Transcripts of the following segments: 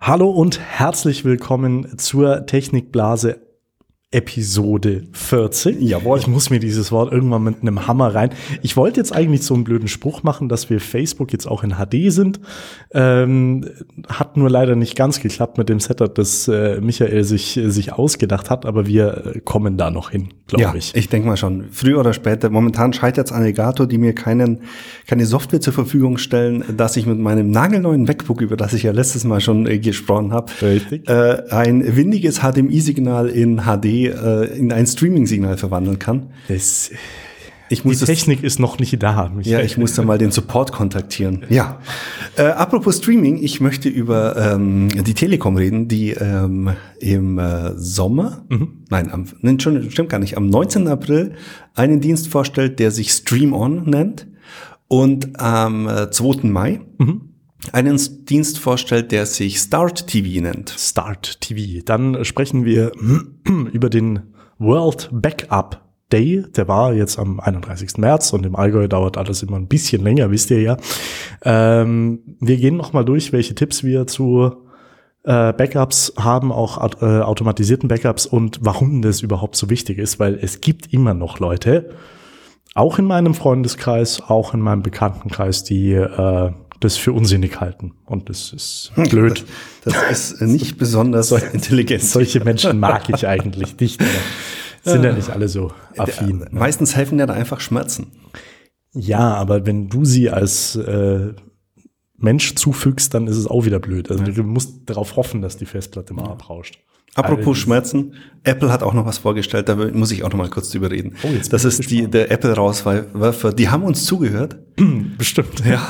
Hallo und herzlich willkommen zur Technikblase Episode 40. Jawohl. Ich muss mir dieses Wort irgendwann mit einem Hammer rein. Ich wollte jetzt eigentlich so einen blöden Spruch machen, dass wir Facebook jetzt auch in HD sind. Hat nur leider nicht ganz geklappt mit dem Setup, das Michael sich ausgedacht hat, aber wir kommen da noch hin, glaube ich. Ja, ich denke mal schon. Früher oder später. Momentan scheitert es an Elgato, die mir keine Software zur Verfügung stellen, dass ich mit meinem nagelneuen MacBook, über das ich ja letztes Mal schon gesprochen habe, ein windiges HDMI-Signal in HD in ein Streaming-Signal verwandeln kann. Die Technik ist noch nicht da. Ja, ich muss da mal den Support kontaktieren. Ja. Apropos Streaming, ich möchte über die Telekom reden, die im Sommer, stimmt gar nicht, am 19. April einen Dienst vorstellt, der sich Stream On nennt, und am 2. Mai einen Dienst vorstellt, der sich Start TV nennt. Start TV. Dann sprechen wir über den World Backup Day. Der war jetzt am 31. März und im Allgäu dauert alles immer ein bisschen länger, wisst ihr ja. Wir gehen nochmal durch, welche Tipps wir zu Backups haben, auch automatisierten Backups, und warum das überhaupt so wichtig ist, weil es gibt immer noch Leute, auch in meinem Freundeskreis, auch in meinem Bekanntenkreis, die das für unsinnig halten. Und das ist blöd. Das ist nicht besonders intelligent. Solche Menschen mag ich eigentlich nicht. Sind ja nicht alle so affin. Meistens helfen ja da einfach Schmerzen. Ja, aber wenn du sie als Mensch zufügst, dann ist es auch wieder blöd. Also du musst darauf hoffen, dass die Festplatte mal abrauscht. Apropos Schmerzen, Apple hat auch noch was vorgestellt, da muss ich auch noch mal kurz drüber reden. Oh, das ist der Apple-Rauswerfer. Die haben uns zugehört. Bestimmt. Ja.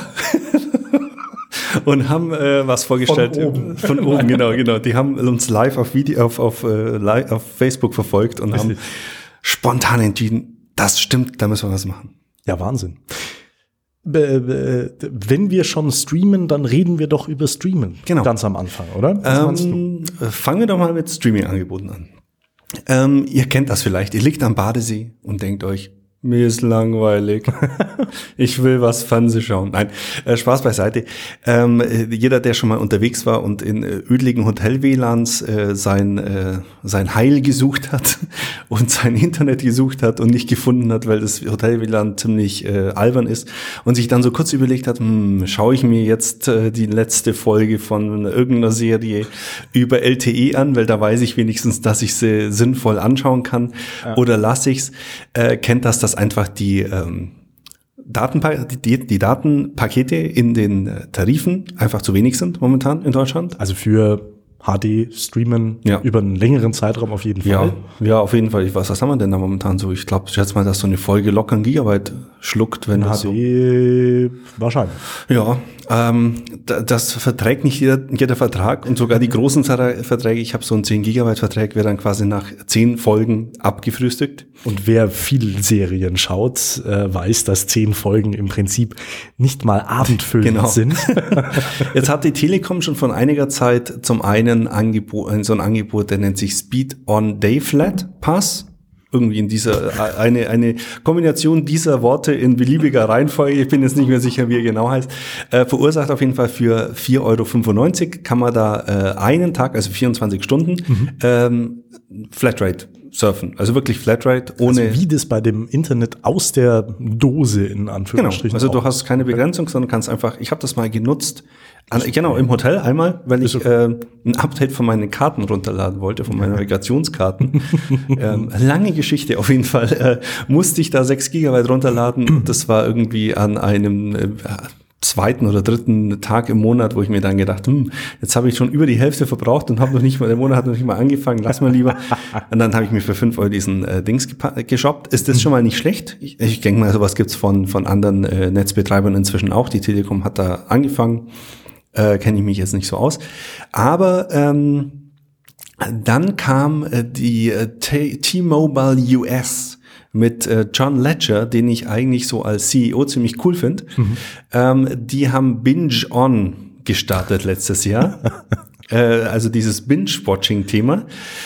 Und haben was vorgestellt. Von oben, genau. Die haben uns live auf Facebook verfolgt und haben spontan entschieden, das stimmt, da müssen wir was machen. Ja, Wahnsinn. Wenn wir schon streamen, dann reden wir doch über Streamen. Genau. Ganz am Anfang, oder? Was meinst du? Fangen wir doch mal mit Streaming-Angeboten an. Ihr kennt das vielleicht. Ihr liegt am Badesee und denkt euch, mir ist langweilig. Ich will was Fernsehen schauen. Nein, Spaß beiseite. Jeder, der schon mal unterwegs war und in ödeligen Hotel-WLANs sein Heil gesucht hat und sein Internet gesucht hat und nicht gefunden hat, weil das Hotel-WLAN ziemlich albern ist, und sich dann so kurz überlegt hat, schaue ich mir jetzt die letzte Folge von irgendeiner Serie über LTE an, weil da weiß ich wenigstens, dass ich sie sinnvoll anschauen kann, oder lasse ich's, kennt das einfach die Datenpakete in den Tarifen einfach zu wenig sind momentan in Deutschland. Also für HD-Streamen über einen längeren Zeitraum auf jeden Fall. Ja, auf jeden Fall. Was haben wir denn da momentan so? Ich schätze mal, dass so eine Folge locker 1 Gigabyte schluckt, wenn das HD so. Wahrscheinlich. Ja, das verträgt nicht jeder Vertrag, und sogar die großen Verträge, ich habe so einen 10 Gigabyte Vertrag, wird dann quasi nach 10 Folgen abgefrühstückt. Und wer viel Serien schaut, weiß, dass 10 Folgen im Prinzip nicht mal abendfüllend sind. Jetzt hat die Telekom schon von einiger Zeit zum einen so ein Angebot, der nennt sich Speed on Day Flat Pass. Irgendwie in dieser, eine Kombination dieser Worte in beliebiger Reihenfolge, ich bin jetzt nicht mehr sicher, wie er genau heißt, verursacht auf jeden Fall für 4,95 € kann man da einen Tag, also 24 Stunden, Flatrate surfen. Also wirklich Flatrate ohne... Also wie das bei dem Internet aus der Dose in Anführungsstrichen. Genau, also du hast keine Begrenzung, sondern kannst einfach, ich habe das mal genutzt, im Hotel einmal, weil ich ein Update von meinen Karten runterladen wollte, von meinen Navigationskarten. Lange Geschichte auf jeden Fall. Musste ich da 6 Gigabyte runterladen, und das war irgendwie an einem zweiten oder dritten Tag im Monat, wo ich mir dann gedacht, jetzt habe ich schon über die Hälfte verbraucht und der Monat hat noch nicht mal angefangen, lass mal lieber. Und dann habe ich mir für 5 € diesen Dings geshoppt. Ist das schon mal nicht schlecht? Ich denke mal, sowas gibt's von anderen Netzbetreibern inzwischen auch. Die Telekom hat da angefangen. Kenne ich mich jetzt nicht so aus. Aber dann kam die T-Mobile US mit John Ledger, den ich eigentlich so als CEO ziemlich cool finde. Die haben Binge On gestartet letztes Jahr. Also dieses Binge-Watching-Thema.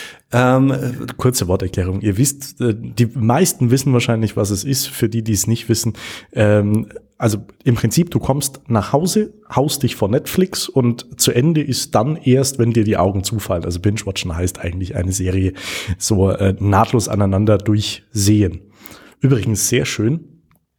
Kurze Worterklärung. Ihr wisst, die meisten wissen wahrscheinlich, was es ist. Für die, die es nicht wissen, also im Prinzip, du kommst nach Hause, haust dich vor Netflix und zu Ende ist dann erst, wenn dir die Augen zufallen. Also Binge-Watchen heißt eigentlich eine Serie so nahtlos aneinander durchsehen. Übrigens sehr schön.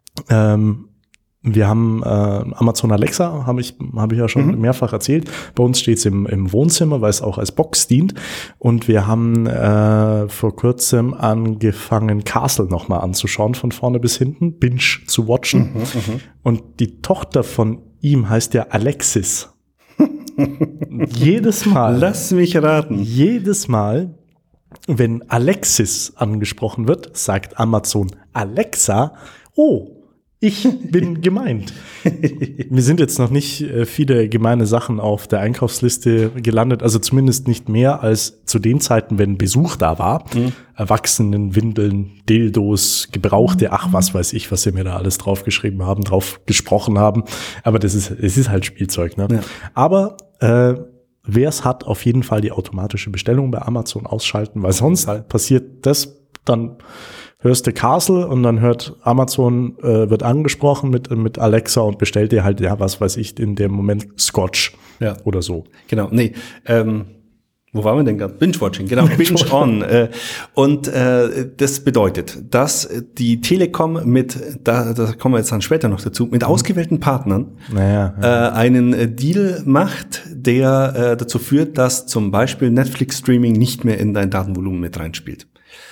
Wir haben Amazon Alexa, habe ich ja schon mehrfach erzählt. Bei uns steht es im Wohnzimmer, weil es auch als Box dient. Und wir haben vor kurzem angefangen, Castle nochmal anzuschauen, von vorne bis hinten, Binge zu watchen. Und die Tochter von ihm heißt ja Alexis. Jedes Mal. Lass mich raten. Jedes Mal, wenn Alexis angesprochen wird, sagt Amazon Alexa, oh, ich bin gemeint. Mir sind jetzt noch nicht viele gemeine Sachen auf der Einkaufsliste gelandet, also zumindest nicht mehr als zu den Zeiten, wenn Besuch da war. Erwachsenenwindeln, Dildos, gebrauchte, was weiß ich, was sie mir da alles draufgeschrieben haben, drauf gesprochen haben. Aber es ist halt Spielzeug, ne? Ja. Aber wer es hat, auf jeden Fall die automatische Bestellung bei Amazon ausschalten, weil sonst passiert das, dann hörst du Castle und dann hört Amazon, wird angesprochen mit Alexa und bestellt dir halt, ja, was weiß ich, in dem Moment Scotch oder so. Genau, nee, wo waren wir denn gerade? Binge-Watching, genau, Binge-On. Und das bedeutet, dass die Telekom da kommen wir jetzt dann später noch dazu, mit ausgewählten Partnern einen Deal macht, der dazu führt, dass zum Beispiel Netflix-Streaming nicht mehr in dein Datenvolumen mit reinspielt.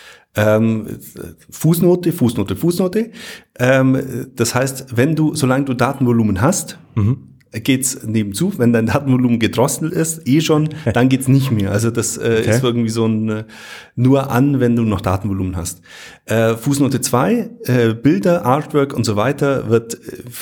Fußnote. Das heißt, solange du Datenvolumen hast, geht's nebenzu. Wenn dein Datenvolumen gedrosselt ist, schon, dann geht's nicht mehr. Also das ist irgendwie so ein nur an, wenn du noch Datenvolumen hast. Fußnote 2, Bilder, Artwork und so weiter wird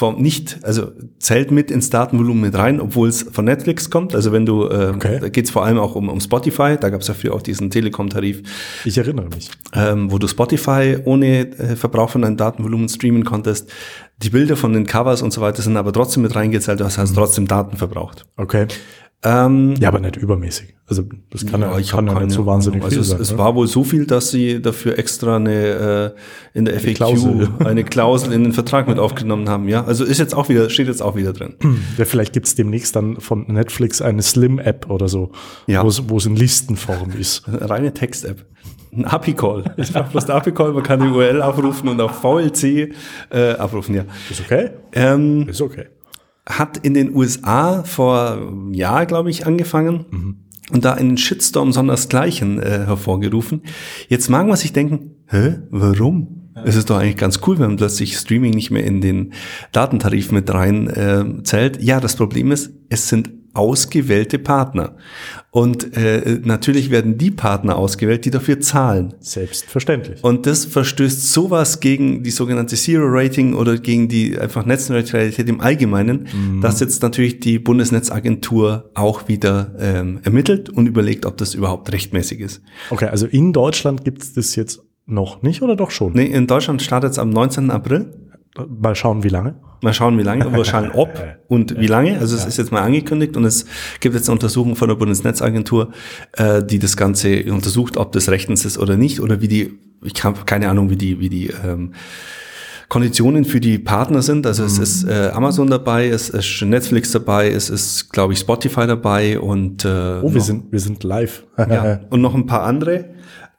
zählt mit ins Datenvolumen mit rein, obwohl es von Netflix kommt. Also wenn du, da geht's vor allem auch um Spotify, da gab's dafür auch diesen Telekom-Tarif. Ich erinnere mich. Wo du Spotify ohne Verbrauch von deinem Datenvolumen streamen konntest. Die Bilder von den Covers und so weiter sind aber trotzdem mit reingezählt, das heißt trotzdem Daten verbraucht. Okay. Ja, aber nicht übermäßig. Also das kann ja nicht so wahnsinnig viel sein. Es war wohl so viel, dass sie dafür extra in der FAQ eine Klausel in den Vertrag mit aufgenommen haben. Ja, also steht jetzt auch wieder drin. Ja, vielleicht gibt's demnächst dann von Netflix eine Slim-App oder so, wo es in Listenform ist. Eine reine Text-App. Ein API-Call. Ich mache bloß den API-Call, man kann die URL aufrufen und auf VLC abrufen, ja. Ist okay? Ist okay. Hat in den USA vor einem Jahr, glaube ich, angefangen und da einen Shitstorm sondersgleichen hervorgerufen. Jetzt mag man sich denken, warum? Es ist doch eigentlich ganz cool, wenn plötzlich Streaming nicht mehr in den Datentarif mit rein zählt. Ja, das Problem ist, es sind ausgewählte Partner. Und natürlich werden die Partner ausgewählt, die dafür zahlen. Selbstverständlich. Und das verstößt sowas gegen die sogenannte Zero-Rating oder gegen die einfach Netzneutralität im Allgemeinen, dass jetzt natürlich die Bundesnetzagentur auch wieder ermittelt und überlegt, ob das überhaupt rechtmäßig ist. Okay, also in Deutschland gibt es das jetzt noch nicht oder doch schon? Nee, in Deutschland startet es am 19. April. Mal schauen, wie lange. Wir schauen, ob und wie lange. Also es ist jetzt mal angekündigt und es gibt jetzt eine Untersuchung von der Bundesnetzagentur, die das Ganze untersucht, ob das rechtens ist oder nicht oder ich habe keine Ahnung, wie die Konditionen für die Partner sind. Also es ist Amazon dabei, es ist Netflix dabei, es ist, glaube ich, Spotify dabei und wir sind live. Ja, und noch ein paar andere.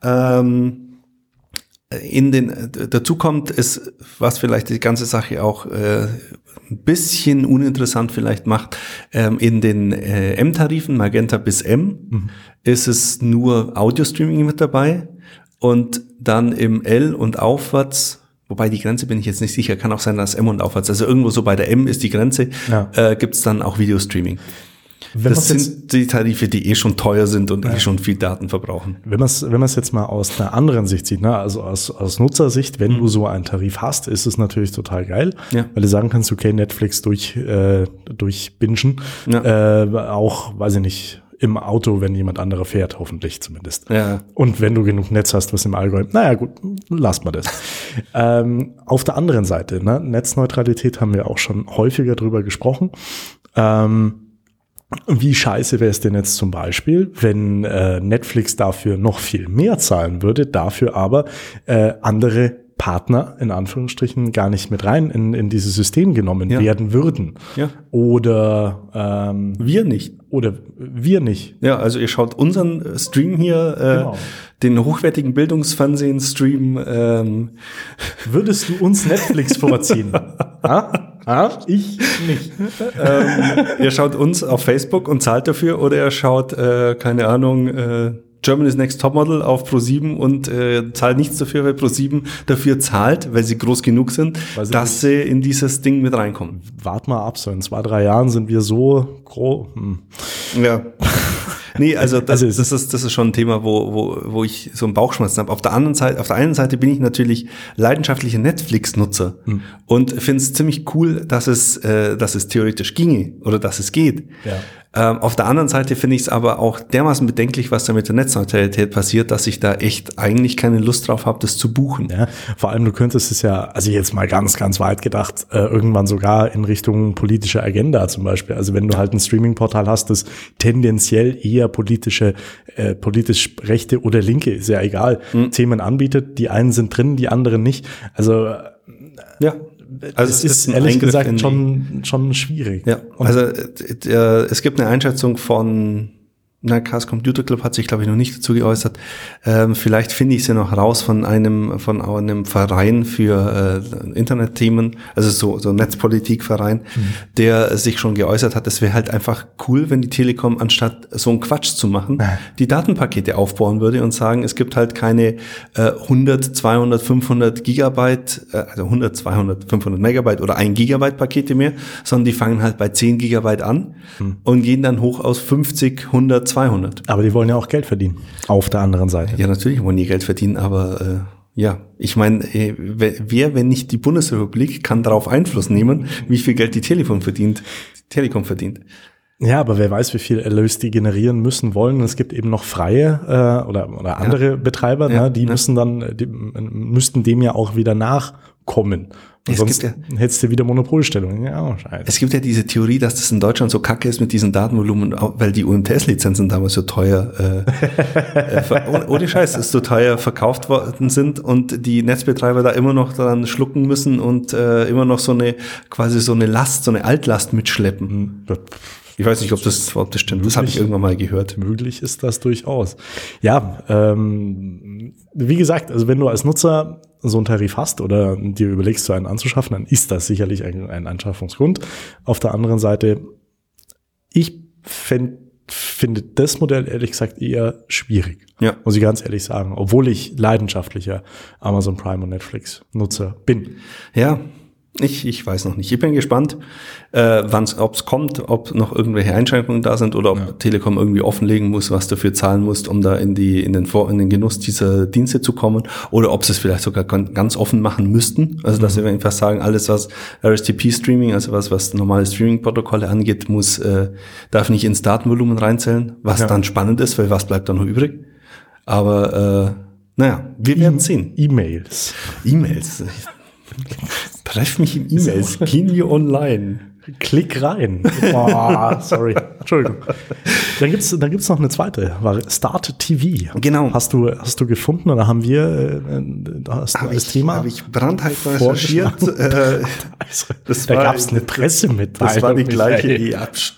Dazu kommt es, was vielleicht die ganze Sache auch ein bisschen uninteressant vielleicht macht, in den M-Tarifen, Magenta bis M, ist es nur Audio-Streaming mit dabei und dann im L und aufwärts, wobei die Grenze bin ich jetzt nicht sicher, kann auch sein, dass M und aufwärts, also irgendwo so bei der M ist die Grenze, gibt's dann auch Videostreaming. Das sind die Tarife, die schon teuer sind und schon viel Daten verbrauchen. Wenn man es jetzt mal aus einer anderen Sicht sieht, ne, also aus Nutzersicht, wenn du so einen Tarif hast, ist es natürlich total geil, weil du sagen kannst, okay, Netflix durch bingen, auch, weiß ich nicht, im Auto, wenn jemand anderer fährt, hoffentlich zumindest. Ja. Und wenn du genug Netz hast, was im Allgäu, naja gut, lass mal das. Auf der anderen Seite, ne, Netzneutralität haben wir auch schon häufiger drüber gesprochen. Wie scheiße wäre es denn jetzt zum Beispiel, wenn Netflix dafür noch viel mehr zahlen würde, dafür aber andere Partner in Anführungsstrichen gar nicht mit rein in dieses System genommen werden würden. Ja. Oder wir nicht. Oder wir nicht. Ja, also ihr schaut unseren Stream hier, den hochwertigen Bildungsfernsehen-Stream. Würdest du uns Netflix vorziehen? Ich nicht. Ihr schaut uns auf Facebook und zahlt dafür, oder ihr schaut, keine Ahnung, Germany's Next Topmodel auf Pro7 und zahlt nichts dafür, weil Pro7 dafür zahlt, weil sie groß genug sind, dass sie in dieses Ding mit reinkommen. Wart mal ab, so in 2-3 Jahren sind wir so groß. Ja. Nee, also das ist schon ein Thema, wo ich so einen Bauchschmerzen habe. Auf der einen Seite bin ich natürlich leidenschaftlicher Netflix-Nutzer und finde es ziemlich cool, dass es theoretisch ginge oder dass es geht. Ja. Auf der anderen Seite finde ich es aber auch dermaßen bedenklich, was da mit der Netzneutralität passiert, dass ich da echt eigentlich keine Lust drauf habe, das zu buchen. Ja, vor allem du könntest es ja, also jetzt mal ganz, ganz weit gedacht, irgendwann sogar in Richtung politische Agenda zum Beispiel. Also wenn du halt ein Streaming-Portal hast, das tendenziell eher politisch rechte oder linke, ist ja egal, Themen anbietet. Die einen sind drin, die anderen nicht. Also ja. Also es ist ehrlich gesagt schon schwierig. Ja, also es gibt eine Einschätzung von Chaos Computer Club, hat sich glaube ich noch nicht dazu geäußert. Vielleicht finde ich sie noch raus von einem Verein für Internetthemen, also so Netzpolitikverein, der sich schon geäußert hat. Es wäre halt einfach cool, wenn die Telekom anstatt so einen Quatsch zu machen, die Datenpakete aufbauen würde und sagen, es gibt halt keine 100, 200, 500 Gigabyte, also 100, 200, 500 Megabyte oder 1 Gigabyte Pakete mehr, sondern die fangen halt bei 10 Gigabyte an und gehen dann hoch aus 50, 100, 200. Aber die wollen ja auch Geld verdienen. Auf der anderen Seite. Ja, natürlich wollen die Geld verdienen, aber ich meine, wer, wenn nicht die Bundesrepublik, kann darauf Einfluss nehmen, wie viel Geld die Telekom verdient. Ja, aber wer weiß, wie viel Erlös die generieren müssen wollen. Es gibt eben noch freie oder andere Betreiber, die müssten dem ja auch wieder nachkommen. Sonst hättest du wieder Monopolstellung. Ja, scheiße. Es gibt ja diese Theorie, dass das in Deutschland so kacke ist mit diesen Datenvolumen, weil die UMTS-Lizenzen damals so teuer, ohne Scheiß, so teuer verkauft worden sind und die Netzbetreiber da immer noch dran schlucken müssen und immer noch so eine Last, so eine Altlast mitschleppen. Ich weiß nicht, ob das stimmt. Das habe ich irgendwann mal gehört. Möglich ist das durchaus. Ja, wie gesagt, also wenn du als Nutzer so einen Tarif hast oder dir überlegst, so einen anzuschaffen, dann ist das sicherlich ein Anschaffungsgrund. Auf der anderen Seite, ich finde das Modell ehrlich gesagt eher schwierig. Ja. Muss ich ganz ehrlich sagen, obwohl ich leidenschaftlicher Amazon Prime und Netflix Nutzer bin. Ja. Ich weiß noch nicht. Ich bin gespannt, ob es kommt, ob noch irgendwelche Einschränkungen da sind oder ob Telekom irgendwie offenlegen muss, was du dafür zahlen musst, um da in den Genuss dieser Dienste zu kommen, oder ob sie es vielleicht sogar ganz offen machen müssten. Also dass wir einfach sagen, alles was RSTP-Streaming, also was normale Streaming-Protokolle angeht, darf nicht ins Datenvolumen reinzählen, was dann spannend ist, weil was bleibt dann noch übrig? Aber wir werden sehen. E-Mails. Treff mich in E-Mails, gehen wir online. Klick rein. Oh, sorry. Entschuldigung. Dann gibt's noch eine zweite, Start TV. Genau. Hast du gefunden oder haben wir das Thema? Habe ich brandheiß recherchiert. Da gab's eine Pressemitteilung. Das war die gleiche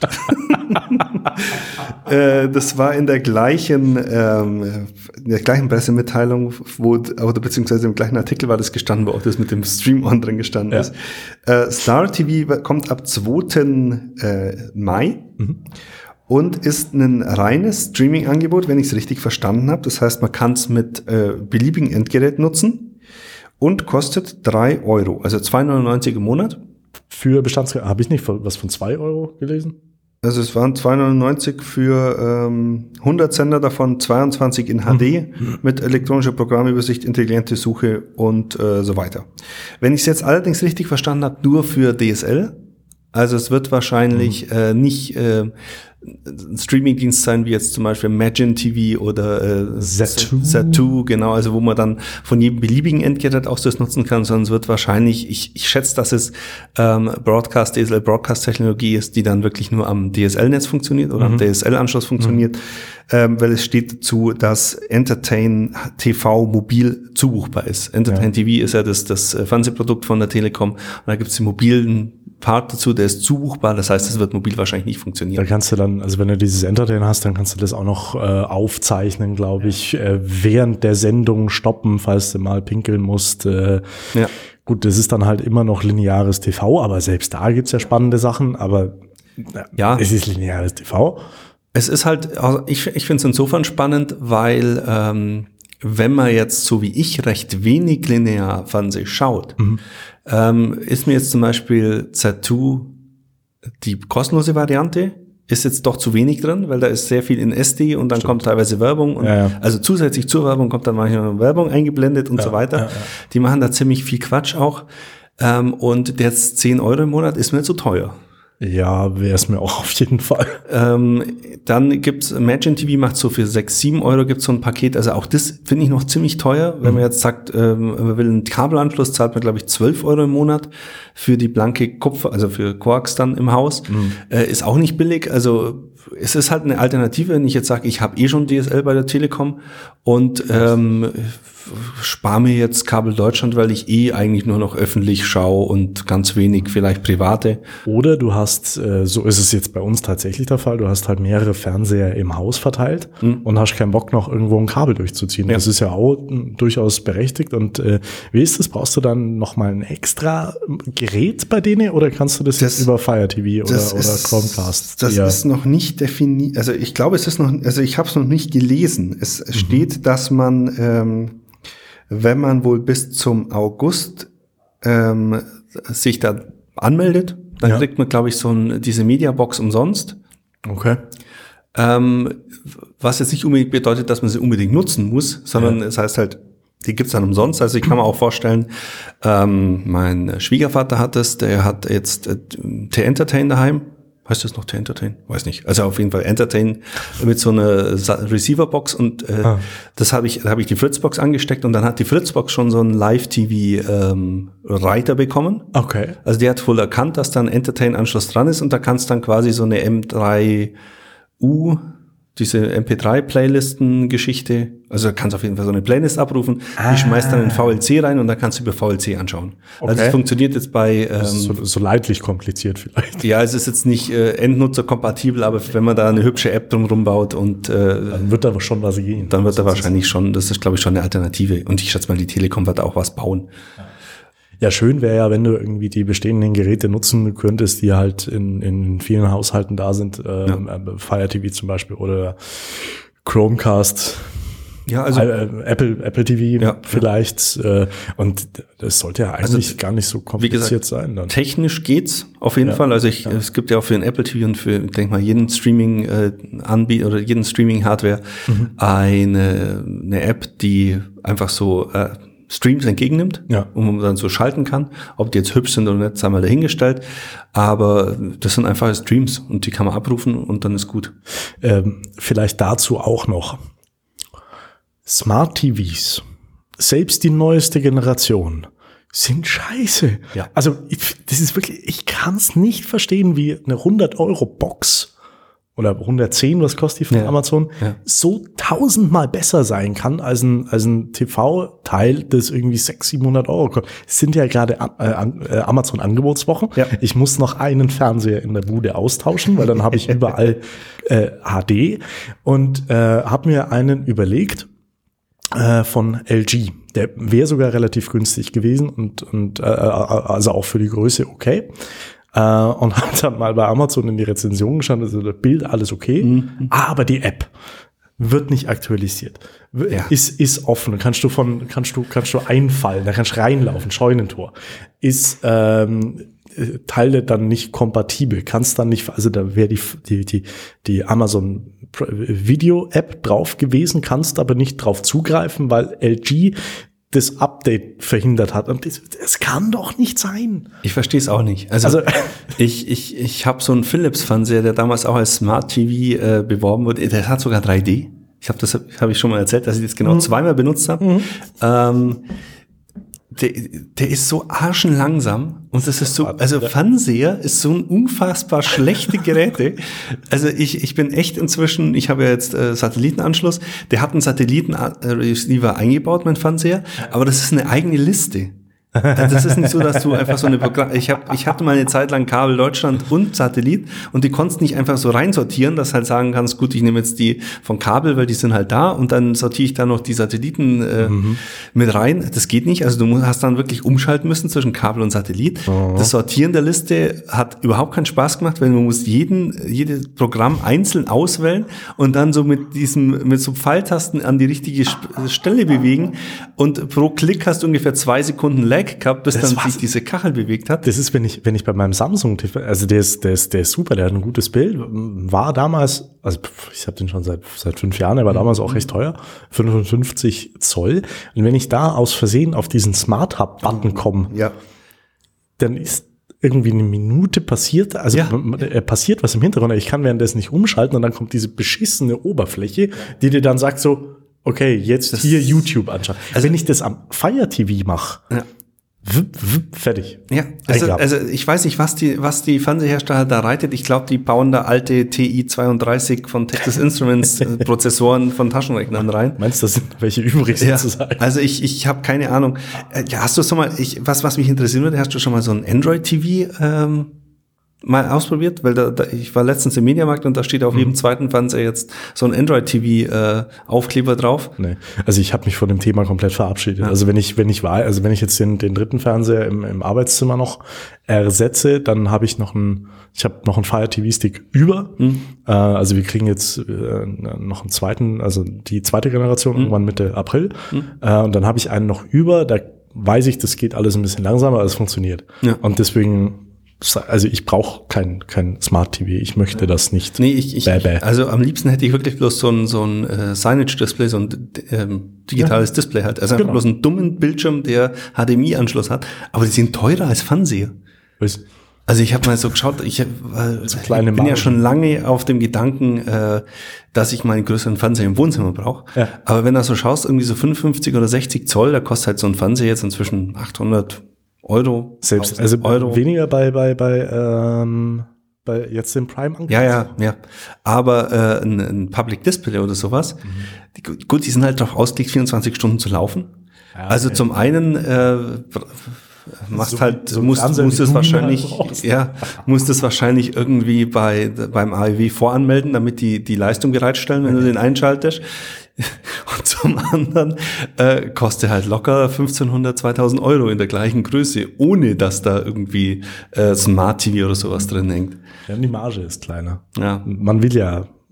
das war in der gleichen Pressemitteilung, beziehungsweise im gleichen Artikel war das gestanden, wo auch das mit dem Stream-On drin gestanden ist. Star TV kommt ab 2. Mai und ist ein reines Streaming-Angebot, wenn ich es richtig verstanden habe. Das heißt, man kann es mit beliebigen Endgerät nutzen und kostet 3 €, also 2,99 im Monat. Für Bestandsgerät, habe ich nicht was von 2 € gelesen? Also es waren 2,99 für 100 Sender, davon 22 in HD mit elektronischer Programmübersicht, intelligente Suche und so weiter. Wenn ich es jetzt allerdings richtig verstanden habe, nur für DSL Also es wird wahrscheinlich nicht ein Streamingdienst sein, wie jetzt zum Beispiel Imagine TV oder Zattoo, genau, also wo man dann von jedem beliebigen Endgerät auch das nutzen kann, sondern es wird wahrscheinlich, ich schätze, dass es DSL-Broadcast-Technologie ist, die dann wirklich nur am DSL-Netz funktioniert oder am DSL-Anschluss funktioniert, weil es steht dazu, dass Entertain TV mobil zubuchbar ist. Entertain TV ist ja das Fernsehprodukt von der Telekom und da gibt es den mobilen Part dazu, der ist zubuchbar, das heißt, es wird mobil wahrscheinlich nicht funktionieren. Da kannst du dann, also wenn du dieses Entertain hast, dann kannst du das auch noch aufzeichnen, glaube ich, während der Sendung stoppen, falls du mal pinkeln musst. Gut, das ist dann halt immer noch lineares TV, aber selbst da gibt's ja spannende Sachen, aber es ist lineares TV. Es ist halt, also ich finde es insofern spannend, weil wenn man jetzt, so wie ich, recht wenig linear Fernsehen schaut, ist mir jetzt zum Beispiel Zattoo die kostenlose Variante, ist jetzt doch zu wenig drin, weil da ist sehr viel in SD und dann kommt teilweise Werbung. Und also zusätzlich zur Werbung kommt dann manchmal Werbung eingeblendet und so weiter. Die machen da ziemlich viel Quatsch auch. Und jetzt 10 € im Monat ist mir zu teuer. Ja, wäre es mir auch auf jeden Fall. Dann gibt's Imagine TV, macht so für 6-7 € gibt's so ein Paket. Also auch das finde ich noch ziemlich teuer. Wenn man jetzt sagt, man will einen Kabelanschluss, zahlt man, glaube ich, 12 € im Monat für die blanke Kupfer, also für Koax dann im Haus. Ist auch nicht billig. Also es ist halt eine Alternative, wenn ich jetzt sage, ich habe schon DSL bei der Telekom und spare mir jetzt Kabel Deutschland, weil ich eigentlich nur noch öffentlich schaue und ganz wenig vielleicht private. Oder du hast, so ist es jetzt bei uns tatsächlich der Fall, du hast halt mehrere Fernseher im Haus verteilt und hast keinen Bock noch irgendwo ein Kabel durchzuziehen. Ja. Das ist ja auch durchaus berechtigt. Und wie ist das? Brauchst du dann nochmal ein extra Gerät bei denen oder kannst du das jetzt über Fire TV oder Chromecast? Das ist noch nicht definiert. Also ich glaube, es ist noch, also ich habe es noch nicht gelesen. Es steht, dass man wenn man wohl bis zum August sich da anmeldet, dann kriegt man, glaube ich, diese Mediabox umsonst. Okay. Was jetzt nicht unbedingt bedeutet, dass man sie unbedingt nutzen muss, sondern es heißt halt, die gibt's dann umsonst. Also ich kann mir auch vorstellen, mein Schwiegervater hat das, der hat jetzt T-Entertain daheim. Heißt das noch T-Entertain? Weiß nicht. Also auf jeden Fall Entertain mit so einer Receiverbox und da habe ich die Fritzbox angesteckt und dann hat die Fritzbox schon so einen Live-TV-Reiter bekommen. Okay. Also die hat wohl erkannt, dass da ein Entertain-Anschluss dran ist und da kannst dann quasi so eine M3U, diese MP3-Playlisten-Geschichte, also da kannst du auf jeden Fall so eine Playlist abrufen, die schmeißt dann in VLC rein und dann kannst du über VLC anschauen. Okay. Also es funktioniert jetzt bei so leidlich kompliziert vielleicht. Ja, es ist jetzt nicht endnutzerkompatibel, aber wenn man da eine hübsche App drumherum baut und dann wird da schon was gehen. Dann wird da wahrscheinlich schon, das ist glaube ich schon eine Alternative und ich schätze mal, die Telekom wird auch was bauen. Ja, schön wäre ja, wenn du irgendwie die bestehenden Geräte nutzen könntest, die halt in vielen Haushalten da sind, Fire TV zum Beispiel oder Chromecast, also Apple TV vielleicht. Und das sollte ja eigentlich gar nicht so kompliziert sein. Dann. Technisch geht's auf jeden Fall. Also es gibt ja auch für den Apple TV und für, ich denke mal, jeden Streaming-Anbieter oder jeden Streaming-Hardware eine App, die einfach so Streams entgegennimmt, und man dann so schalten kann. Ob die jetzt hübsch sind oder nicht, sei mal dahingestellt. Aber das sind einfache Streams und die kann man abrufen und dann ist gut. Vielleicht dazu auch noch. Smart TVs, selbst die neueste Generation, sind scheiße. Ja. Also das ist wirklich, ich kann es nicht verstehen, wie eine 100-Euro-Box oder 110, was kostet die von Amazon, so 1000-mal besser sein kann als ein TV-Teil, das irgendwie 600-700 € kostet. Es sind ja gerade Amazon-Angebotswochen. Ja. Ich muss noch einen Fernseher in der Bude austauschen, weil dann habe ich überall HD und habe mir einen überlegt von LG. Der wäre sogar relativ günstig gewesen und also auch für die Größe okay. Und habe dann mal bei Amazon in die Rezension geschaut, also das Bild, alles okay, aber die App wird nicht aktualisiert. Ist offen, kannst du einfallen, da kannst du reinlaufen, Scheunentor. Ist Teile dann nicht kompatibel, kannst dann nicht, also da wäre die Amazon Video App drauf gewesen, kannst aber nicht drauf zugreifen, weil LG das Update verhindert hat. Und das kann doch nicht sein. Ich verstehe es auch nicht. Also ich habe so einen Philips-Fernseher, der damals auch als Smart TV beworben wurde. Der hat sogar 3D. Habe ich schon mal erzählt, dass ich das genau zweimal benutzt habe. Der ist so arschenlangsam und das ist so, also Fernseher ist so ein unfassbar schlechte Geräte. Also ich bin echt inzwischen, ich habe ja jetzt Satellitenanschluss, der hat einen Satellitenreceiver eingebaut, mein Fernseher, aber das ist eine eigene Liste. Also das ist nicht so, dass du einfach so eine Programm. Ich hatte mal eine Zeit lang Kabel Deutschland und Satellit und die konntest nicht einfach so reinsortieren, dass halt sagen kannst, gut, ich nehme jetzt die von Kabel, weil die sind halt da und dann sortiere ich da noch die Satelliten mit rein. Das geht nicht. Also du hast dann wirklich umschalten müssen zwischen Kabel und Satellit. Das Sortieren der Liste hat überhaupt keinen Spaß gemacht, weil man muss jedes Programm einzeln auswählen und dann so mit so Pfeiltasten an die richtige Stelle bewegen und pro Klick hast du ungefähr 2 Sekunden Lag gehabt, bis dann sich diese Kachel bewegt hat. Das ist, wenn ich bei meinem Samsung TV, also der ist super, der hat ein gutes Bild, war damals, also ich habe den schon seit 5 Jahren, der war damals auch recht teuer, 55 Zoll. Und wenn ich da aus Versehen auf diesen Smart Hub Button komme, dann ist irgendwie eine Minute passiert, also passiert was im Hintergrund, ich kann währenddessen nicht umschalten und dann kommt diese beschissene Oberfläche, die dir dann sagt so, okay, jetzt hier YouTube anschauen. Also wenn ich das am Fire TV mache, fertig. Ja, also ich weiß nicht, was die Fernsehersteller da reitet. Ich glaube, die bauen da alte TI-32 von Texas Instruments Prozessoren von Taschenrechnern rein. Meinst du, das sind welche übrig sozusagen? Also ich habe keine Ahnung. Hast du schon mal, was mich interessieren würde, hast du schon mal so ein Android-TV mal ausprobiert? Weil ich war letztens im Mediamarkt und da steht auf jedem zweiten Fernseher jetzt so ein Android-TV-Aufkleber drauf. Nee, also ich habe mich von dem Thema komplett verabschiedet. Ja. Also wenn ich jetzt den dritten Fernseher im Arbeitszimmer noch ersetze, dann habe ich noch einen Fire TV-Stick über. Also wir kriegen jetzt noch einen zweiten, also die zweite Generation irgendwann Mitte April. Und dann habe ich einen noch über, da weiß ich, das geht alles ein bisschen langsamer, aber es funktioniert. Ja. Und deswegen, also ich brauche kein Smart TV, ich möchte das nicht. Nee, also am liebsten hätte ich wirklich bloß so ein Signage-Display, so ein digitales Display halt. Also einfach bloß einen dummen Bildschirm, der HDMI-Anschluss hat, aber die sind teurer als Fernseher. Also ich habe mal so geschaut, ich bin ja schon lange auf dem Gedanken, dass ich mal einen größeren Fernseher im Wohnzimmer brauche. Ja. Aber wenn du so schaust, irgendwie so 55 oder 60 Zoll, da kostet halt so ein Fernseher jetzt inzwischen 800 Euro. Selbst, also Euro. Weniger bei jetzt dem Prime Angebot. Ja. Aber ein Public Display oder sowas, die sind halt darauf ausgelegt, 24 Stunden zu laufen. Ja, okay. Also zum einen musst das wahrscheinlich irgendwie beim AEW voranmelden, damit die Leistung bereitstellen, wenn du den einschaltest. Und zum anderen kostet halt locker 1.500, 2.000 Euro in der gleichen Größe, ohne dass da irgendwie Smart TV oder sowas drin hängt. Ja, die Marge ist kleiner. Ja. Man will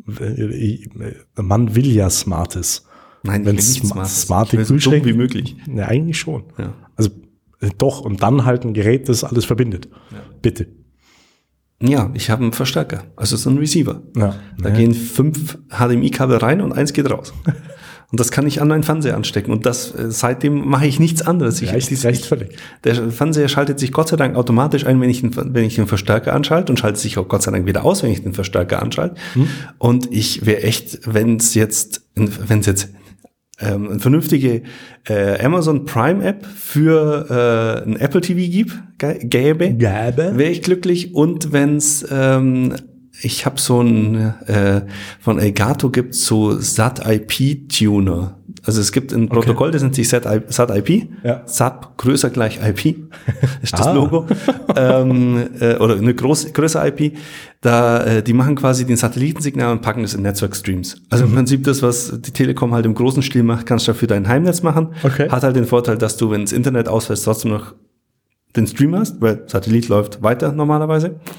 ja Smartes. Nein, wenn es smarte Kühlschränke so dumm wie möglich. Ja, eigentlich schon. Ja. Also doch, und dann halt ein Gerät, das alles verbindet. Ja. Bitte. Ja, ich habe einen Verstärker, also so ein Receiver. Ja. Da gehen 5 HDMI-Kabel rein und 1 geht raus. Und das kann ich an meinen Fernseher anstecken. Und seitdem mache ich nichts anderes. Reicht völlig. Der Fernseher schaltet sich Gott sei Dank automatisch ein, wenn ich den Verstärker anschalte, und schaltet sich auch Gott sei Dank wieder aus, wenn ich den Verstärker anschalte. Und ich wäre echt, wenn es jetzt eine vernünftige Amazon Prime App für ein Apple TV gäbe, wäre ich glücklich. Und wenn's ich habe so ein von Elgato gibt so SAT-IP-Tuner. Also es gibt ein Protokoll, das nennt sich SAT-IP. Ja. SAT größer gleich IP ist das Logo. Oder eine größere IP. Die machen quasi den Satellitensignal und packen das in Netzwerkstreams. Also im Prinzip das, was die Telekom halt im großen Stil macht, kannst du dafür dein Heimnetz machen. Okay. Hat halt den Vorteil, dass du, wenn das Internet ausfällt, trotzdem noch den Stream hast, weil Satellit läuft weiter normalerweise.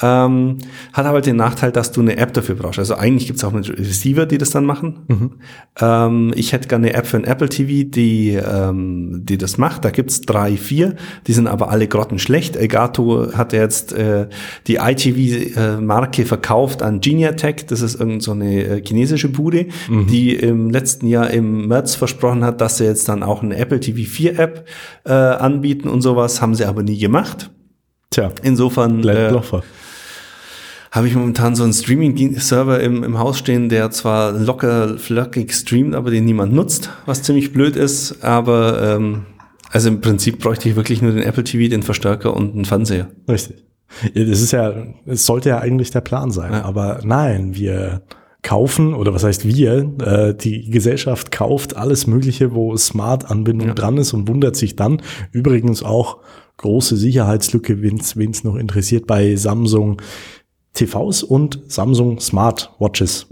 Hat aber den Nachteil, dass du eine App dafür brauchst. Also eigentlich gibt's auch Receiver, die das dann machen. Ich hätte gerne eine App für ein Apple TV, die das macht. Da gibt's 3, 4. Die sind aber alle grottenschlecht. Elgato hat jetzt die iTV-Marke verkauft an Geniatech. Das ist irgend so eine chinesische Bude, die im letzten Jahr im März versprochen hat, dass sie jetzt dann auch eine Apple TV 4 App anbieten und sowas. Haben sie aber nie gemacht. Tja, insofern habe ich momentan so einen Streaming-Server im Haus stehen, der zwar locker flockig streamt, aber den niemand nutzt, was ziemlich blöd ist. Aber also im Prinzip bräuchte ich wirklich nur den Apple TV, den Verstärker und einen Fernseher. Richtig. Es sollte ja eigentlich der Plan sein. Ja. Aber nein, wir kaufen, oder was heißt wir, die Gesellschaft kauft alles Mögliche, wo Smart-Anbindung dran ist und wundert sich dann. Übrigens auch große Sicherheitslücke, wen es noch interessiert, bei Samsung TVs und Samsung Smartwatches.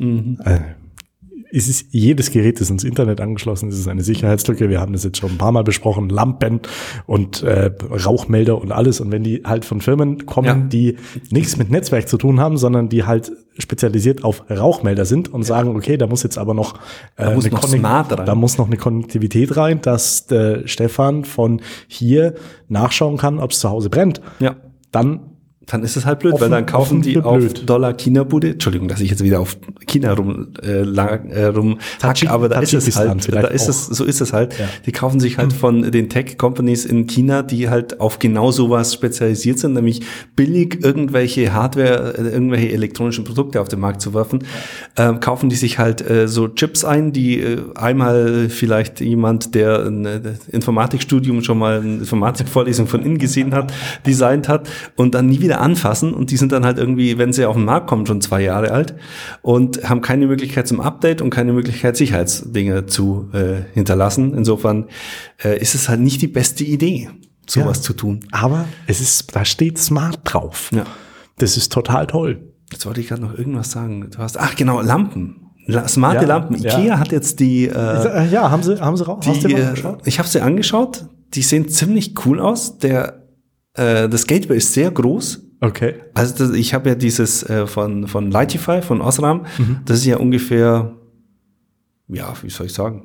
Jedes Gerät ist ins Internet angeschlossen, es ist eine Sicherheitslücke. Wir haben das jetzt schon ein paar Mal besprochen, Lampen und Rauchmelder und alles. Und wenn die halt von Firmen kommen, die nichts mit Netzwerk zu tun haben, sondern die halt spezialisiert auf Rauchmelder sind und sagen, okay, da muss jetzt aber noch, da muss noch eine Konnektivität rein, dass der Stefan von hier nachschauen kann, ob es zu Hause brennt. Ja. Dann ist es halt blöd, weil dann kaufen die auf Dollar-China-Bude. Entschuldigung, dass ich jetzt wieder auf China rumhack, aber da ist es halt, so ist es halt. Ja. Die kaufen sich halt von den Tech-Companies in China, die halt auf genau sowas spezialisiert sind, nämlich billig irgendwelche Hardware, irgendwelche elektronischen Produkte auf den Markt zu werfen. Kaufen die sich halt so Chips ein, die einmal vielleicht jemand, der ein Informatikstudium schon mal eine Informatikvorlesung von innen gesehen hat, designt hat und dann nie wieder anfassen, und die sind dann halt irgendwie, wenn sie auf den Markt kommen, schon 2 Jahre alt und haben keine Möglichkeit zum Update und keine Möglichkeit, Sicherheitsdinge zu hinterlassen. Insofern ist es halt nicht die beste Idee, sowas zu tun. Aber da steht Smart drauf. Ja. Das ist total toll. Jetzt wollte ich gerade noch irgendwas sagen. Genau, Lampen. Smarte Lampen. Ikea hat jetzt die haben sie raus? Hast du mal angeschaut? Ich habe sie angeschaut. Die sehen ziemlich cool aus. Das Gateway ist sehr groß. Okay. Also ich habe ja dieses von Lightify, von Osram. Das ist ja ungefähr, wie soll ich sagen,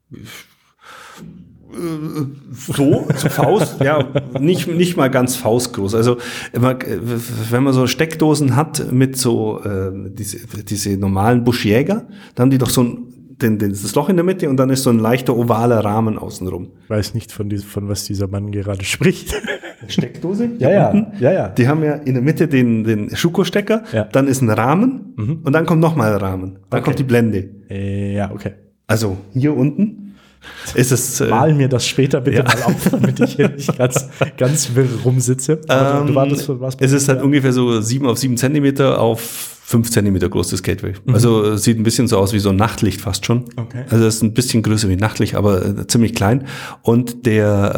so zu Faust, nicht mal ganz faustgroß. Also wenn man so Steckdosen hat mit so diese normalen Buschjäger, dann haben die doch so das Loch in der Mitte und dann ist so ein leichter ovaler Rahmen außenrum. Ich weiß nicht, von was dieser Mann gerade spricht. Steckdose? Ja. Die haben ja in der Mitte den Schuko-Stecker, dann ist ein Rahmen und dann kommt nochmal ein Rahmen. Dann kommt die Blende. Okay. Also hier unten ist es... Mal mir das später bitte mal auf, damit ich hier nicht ganz wirr rumsitze. Es ist halt ungefähr so 7 auf 7 Zentimeter auf 5 Zentimeter groß, das Gateway. Also sieht ein bisschen so aus wie so ein Nachtlicht fast schon. Okay. Also es ist ein bisschen größer wie Nachtlicht, aber ziemlich klein. Und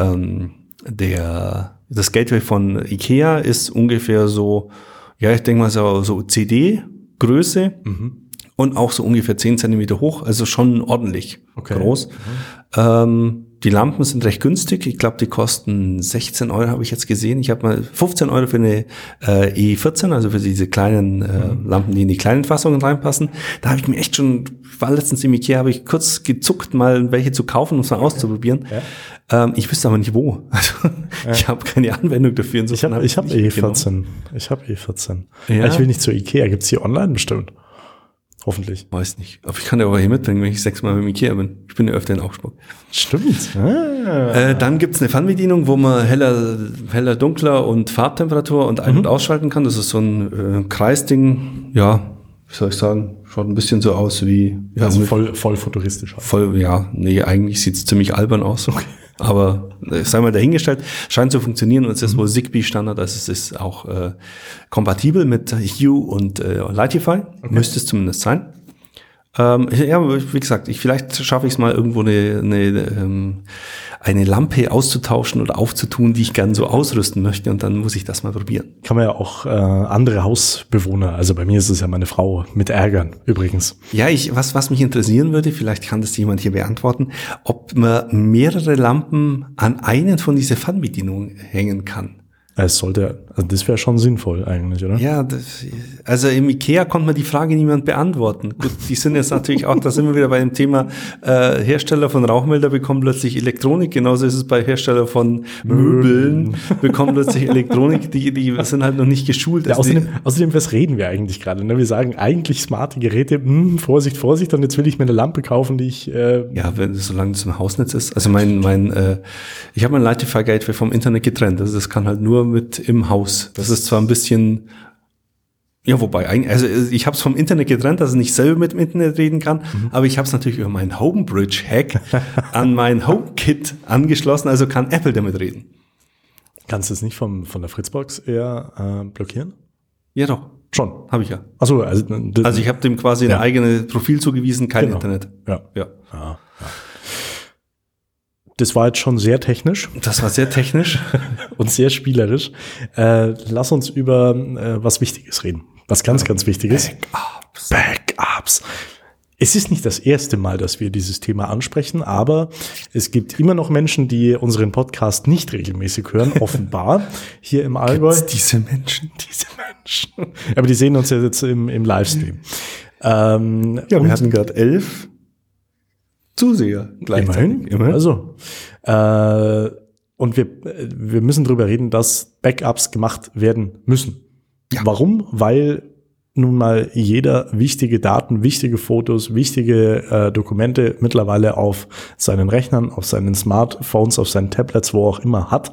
das Gateway von Ikea ist ungefähr so, ich denke mal so CD-Größe und auch so ungefähr 10 Zentimeter hoch, also schon ordentlich groß. Die Lampen sind recht günstig. Ich glaube, die kosten 16 Euro, habe ich jetzt gesehen. Ich habe mal 15 Euro für eine E14, also für diese kleinen Lampen, die in die kleinen Fassungen reinpassen. Da habe ich mir echt schon, war letztens im Ikea, habe ich kurz gezuckt, mal welche zu kaufen, um es mal auszuprobieren. Ja. Ich wüsste aber nicht wo. Also ich habe keine Anwendung dafür. Ich habe E14. Ich habe E14. Ja. Ich will nicht zur Ikea. Gibt's hier online bestimmt? Hoffentlich. Weiß nicht. Aber ich kann ja auch hier mitbringen, wenn ich 6-mal beim Ikea bin. Ich bin ja öfter in Augsburg. Stimmt. Dann gibt's eine Fernbedienung, wo man heller, dunkler und Farbtemperatur und ein- und ausschalten kann. Das ist so ein Kreisding. Ja, wie soll ich sagen? Schaut ein bisschen so aus wie... also voll futuristisch. Eigentlich sieht's ziemlich albern aus. Okay. Aber sei mal dahingestellt, scheint zu funktionieren und es ist wohl Zigbee-Standard, also es ist auch kompatibel mit Hue und Lightify, müsste es zumindest sein. Wie gesagt, vielleicht schaffe ich es mal irgendwo eine Lampe auszutauschen oder aufzutun, die ich gern so ausrüsten möchte, und dann muss ich das mal probieren. Kann man ja auch andere Hausbewohner, also bei mir ist es ja meine Frau, mit ärgern übrigens. Ja, was mich interessieren würde, vielleicht kann das jemand hier beantworten, ob man mehrere Lampen an einen von dieser Fernbedienungen hängen kann. Es sollte, also das wäre schon sinnvoll eigentlich, oder? Ja, also im IKEA konnte man die Frage niemand beantworten. Gut, die sind jetzt natürlich auch, da sind wir wieder bei dem Thema, Hersteller von Rauchmelder bekommen plötzlich Elektronik, genauso ist es bei Hersteller von Möbeln, bekommen plötzlich Elektronik, die sind halt noch nicht geschult. Ja, außerdem, was reden wir eigentlich gerade? Ne? Wir sagen eigentlich smarte Geräte, Vorsicht, Vorsicht, und jetzt will ich mir eine Lampe kaufen, die ich... Ja, solange das im Hausnetz ist. Also ich habe mein Lightify-Gateway vom Internet getrennt, also das kann halt nur mit im Haus. Das ist zwar ein bisschen, ja, wobei, also ich habe es vom Internet getrennt, dass ich nicht selber mit dem Internet reden kann, aber ich habe es natürlich über meinen Homebridge-Hack an mein HomeKit angeschlossen, also kann Apple damit reden. Kannst du es nicht von der Fritzbox eher blockieren? Ja, doch. Schon. Habe ich ja. Achso, also ich habe dem quasi ein eigenes Profil zugewiesen, kein Internet. Ja. Das war jetzt schon sehr technisch. Das war sehr technisch. Und sehr spielerisch. Lass uns über was Wichtiges reden. Was ganz, ganz Wichtiges. Backups. Es ist nicht das erste Mal, dass wir dieses Thema ansprechen, aber es gibt immer noch Menschen, die unseren Podcast nicht regelmäßig hören, offenbar, hier im Allgäu. Gibt's diese Menschen. Aber die sehen uns ja jetzt im Livestream. Wir hatten gerade 11 Zuseher gleichzeitig. Immerhin. Also, und wir müssen drüber reden, dass Backups gemacht werden müssen. Ja. Warum? Weil nun mal jeder wichtige Daten, wichtige Fotos, wichtige Dokumente mittlerweile auf seinen Rechnern, auf seinen Smartphones, auf seinen Tablets, wo auch immer hat.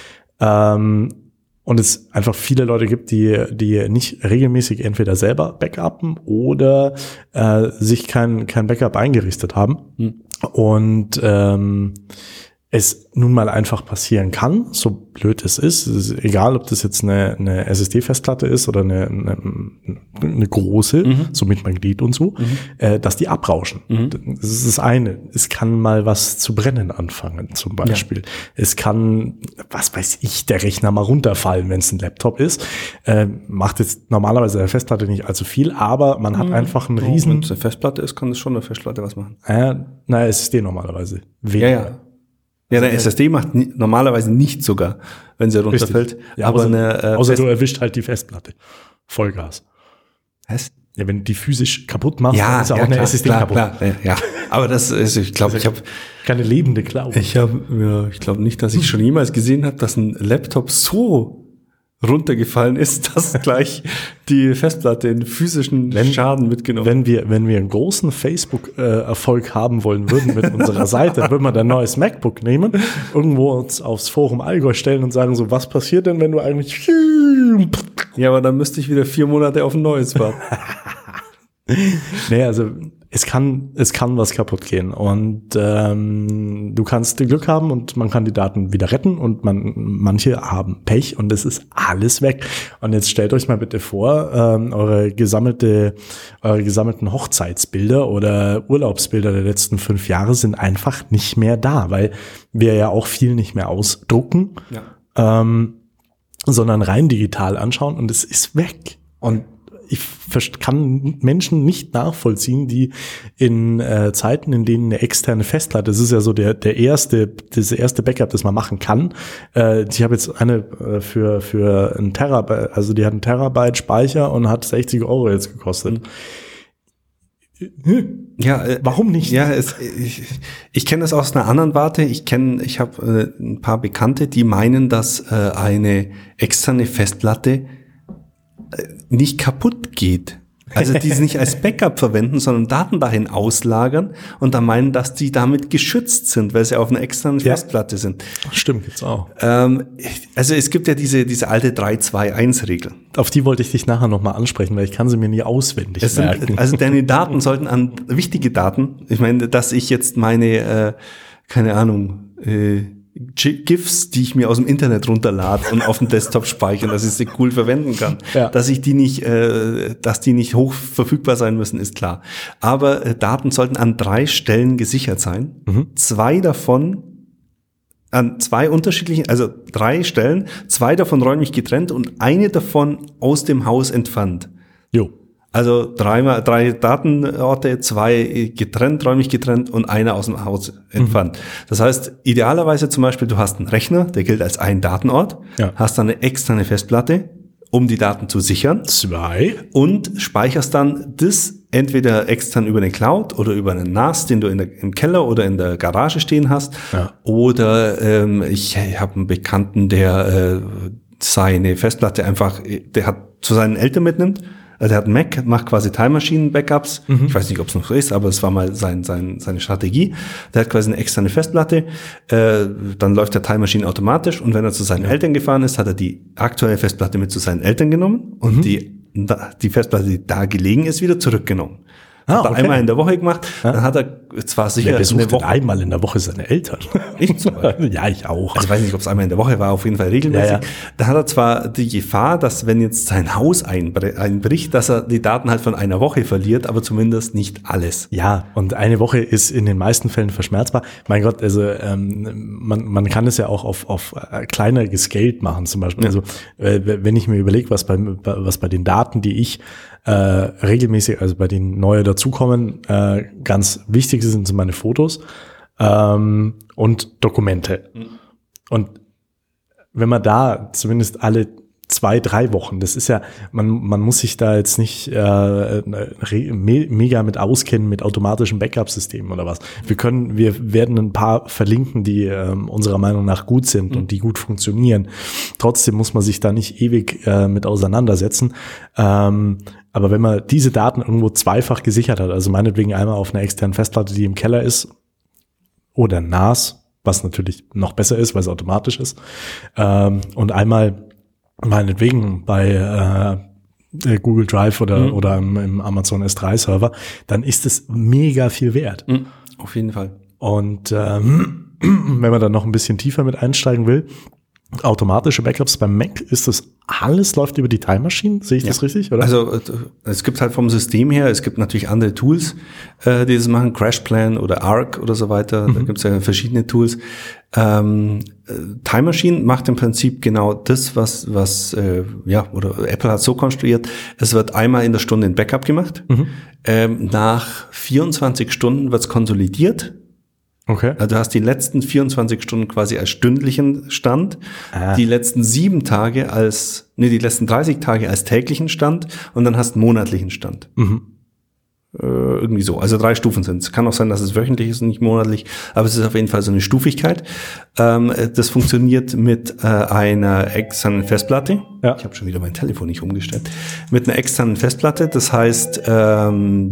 Und es einfach viele Leute gibt, die nicht regelmäßig entweder selber backuppen oder sich kein Backup eingerichtet haben. Und es nun mal einfach passieren kann, so blöd es ist. Es ist egal, ob das jetzt eine SSD-Festplatte ist oder eine große, so mit Magnet und so, dass die abrauschen. Das ist das eine. Es kann mal was zu brennen anfangen, zum Beispiel. Ja. Es kann, was weiß ich, der Rechner mal runterfallen, wenn es ein Laptop ist. Macht jetzt normalerweise der Festplatte nicht allzu viel, aber man hat einfach einen riesen... Wenn es eine Festplatte ist, kann es schon eine Festplatte was machen. SSD normalerweise. Weniger. Ja, der SSD macht normalerweise nicht sogar, wenn sie runterfällt. Ja, aber außer du erwischt halt die Festplatte. Vollgas. Was? Ja, wenn du die physisch kaputt machst, dann ist auch eine SSD kaputt. Ja, aber das ist, ich glaube, ich habe keine lebende Cloud. Ich glaube nicht, dass ich schon jemals gesehen habe, dass ein Laptop so runtergefallen ist, dass gleich die Festplatte in physischen Schaden mitgenommen. Wenn wir einen großen Facebook-Erfolg haben wollen würden mit unserer Seite, würden wir ein neues MacBook nehmen, irgendwo uns aufs Forum Allgäu stellen und sagen so, was passiert denn, wenn du eigentlich... Ja, aber dann müsste ich wieder 4 Monate auf ein neues warten. Nee, also es kann was kaputt gehen und du kannst Glück haben und man kann die Daten wieder retten und manche haben Pech und es ist alles weg. Und jetzt stellt euch mal bitte vor, eure gesammelten Hochzeitsbilder oder Urlaubsbilder der letzten 5 Jahre sind einfach nicht mehr da, weil wir ja auch viel nicht mehr ausdrucken, sondern rein digital anschauen und es ist weg. Und ich kann Menschen nicht nachvollziehen, die in Zeiten, in denen eine externe Festplatte, das ist ja so das erste Backup, das man machen kann. Ich habe jetzt eine für ein Terabyte, also die hat einen Terabyte Speicher und hat 60 € jetzt gekostet. Ja, warum nicht? Ja, ich kenne das aus einer anderen Warte. Ich habe ein paar Bekannte, die meinen, dass eine externe Festplatte nicht kaputt geht. Also die sie nicht als Backup verwenden, sondern Daten dahin auslagern und dann meinen, dass die damit geschützt sind, weil sie auf einer externen Festplatte sind. Stimmt, gibt's auch. Also es gibt ja diese alte 3-2-1-Regel. Auf die wollte ich dich nachher nochmal ansprechen, weil ich kann sie mir nie auswendig merken. Also deine Daten sollten an wichtige Daten, ich meine, dass ich jetzt meine, keine Ahnung, GIFs, die ich mir aus dem Internet runterlade und auf dem Desktop speichere, dass ich sie cool verwenden kann. Ja. Dass die nicht hoch verfügbar sein müssen, ist klar. Aber Daten sollten an 3 Stellen gesichert sein. 2 davon an 2 unterschiedlichen, also 3 Stellen, 2 davon räumlich getrennt und eine davon aus dem Haus entfernt. Jo. Also 3 Datenorte, 2 räumlich getrennt und einer aus dem Haus entfernt. Das heißt, idealerweise zum Beispiel, du hast einen Rechner, der gilt als ein Datenort, hast dann eine externe Festplatte, um die Daten zu sichern. 2. Und speicherst dann das entweder extern über eine Cloud oder über einen NAS, den du im Keller oder in der Garage stehen hast. Ja. Oder ich habe einen Bekannten, der seine Festplatte der hat zu seinen Eltern mitnimmt. Der hat einen Mac, macht quasi Time Machine Backups. Ich weiß nicht, ob es noch so ist, aber es war mal seine Strategie. Der hat quasi eine externe Festplatte. Dann läuft der Time Machine automatisch. Und wenn er zu seinen Eltern gefahren ist, hat er die aktuelle Festplatte mit zu seinen Eltern genommen und die Festplatte, die da gelegen ist, wieder zurückgenommen. Hat er einmal in der Woche gemacht, dann hat er zwar sicher eine Woche einmal in der Woche seine Eltern. Ich zum Beispiel. Ja, ich auch. Also ich weiß nicht, ob es einmal in der Woche war, auf jeden Fall regelmäßig. Ja. Da hat er zwar die Gefahr, dass wenn jetzt sein Haus einbricht, dass er die Daten halt von einer Woche verliert, aber zumindest nicht alles. Ja, und eine Woche ist in den meisten Fällen verschmerzbar. Mein Gott, also man kann es ja auch auf kleiner gescaled machen zum Beispiel. Ja. Also wenn ich mir überlege, was bei den Daten, die ich regelmäßig, also bei denen neue dazukommen, ganz wichtig sind meine Fotos und Dokumente. Und wenn man da zumindest alle 2-3 Wochen, das ist ja, man muss sich da jetzt nicht mega mit auskennen mit automatischen Backup-Systemen oder was. Wir werden ein paar verlinken, die unserer Meinung nach gut sind und die gut funktionieren. Trotzdem muss man sich da nicht ewig mit auseinandersetzen. Aber wenn man diese Daten irgendwo zweifach gesichert hat, also meinetwegen einmal auf einer externen Festplatte, die im Keller ist, oder NAS, was natürlich noch besser ist, weil es automatisch ist, und einmal meinetwegen bei Google Drive oder im Amazon S3 Server, dann ist es mega viel wert. Auf jeden Fall. Und wenn man dann noch ein bisschen tiefer mit einsteigen will, automatische Backups beim Mac, alles läuft über die Time Machine? Sehe ich das richtig, oder? Also es gibt halt vom System her, es gibt natürlich andere Tools, die das machen, CrashPlan oder Arc oder so weiter, da gibt es ja verschiedene Tools. Time Machine macht im Prinzip genau das, was oder Apple hat so konstruiert, es wird einmal in der Stunde ein Backup gemacht, nach 24 Stunden wird es konsolidiert. Okay. Also du hast die letzten 24 Stunden quasi als stündlichen Stand, die letzten 30 Tage als täglichen Stand und dann hast du einen monatlichen Stand. Irgendwie so. Also 3 Stufen sind es. Kann auch sein, dass es wöchentlich ist und nicht monatlich, aber es ist auf jeden Fall so eine Stufigkeit. Das funktioniert mit einer externen Festplatte. Ja. Ich habe schon wieder mein Telefon nicht umgestellt. Mit einer externen Festplatte. Das heißt, wenn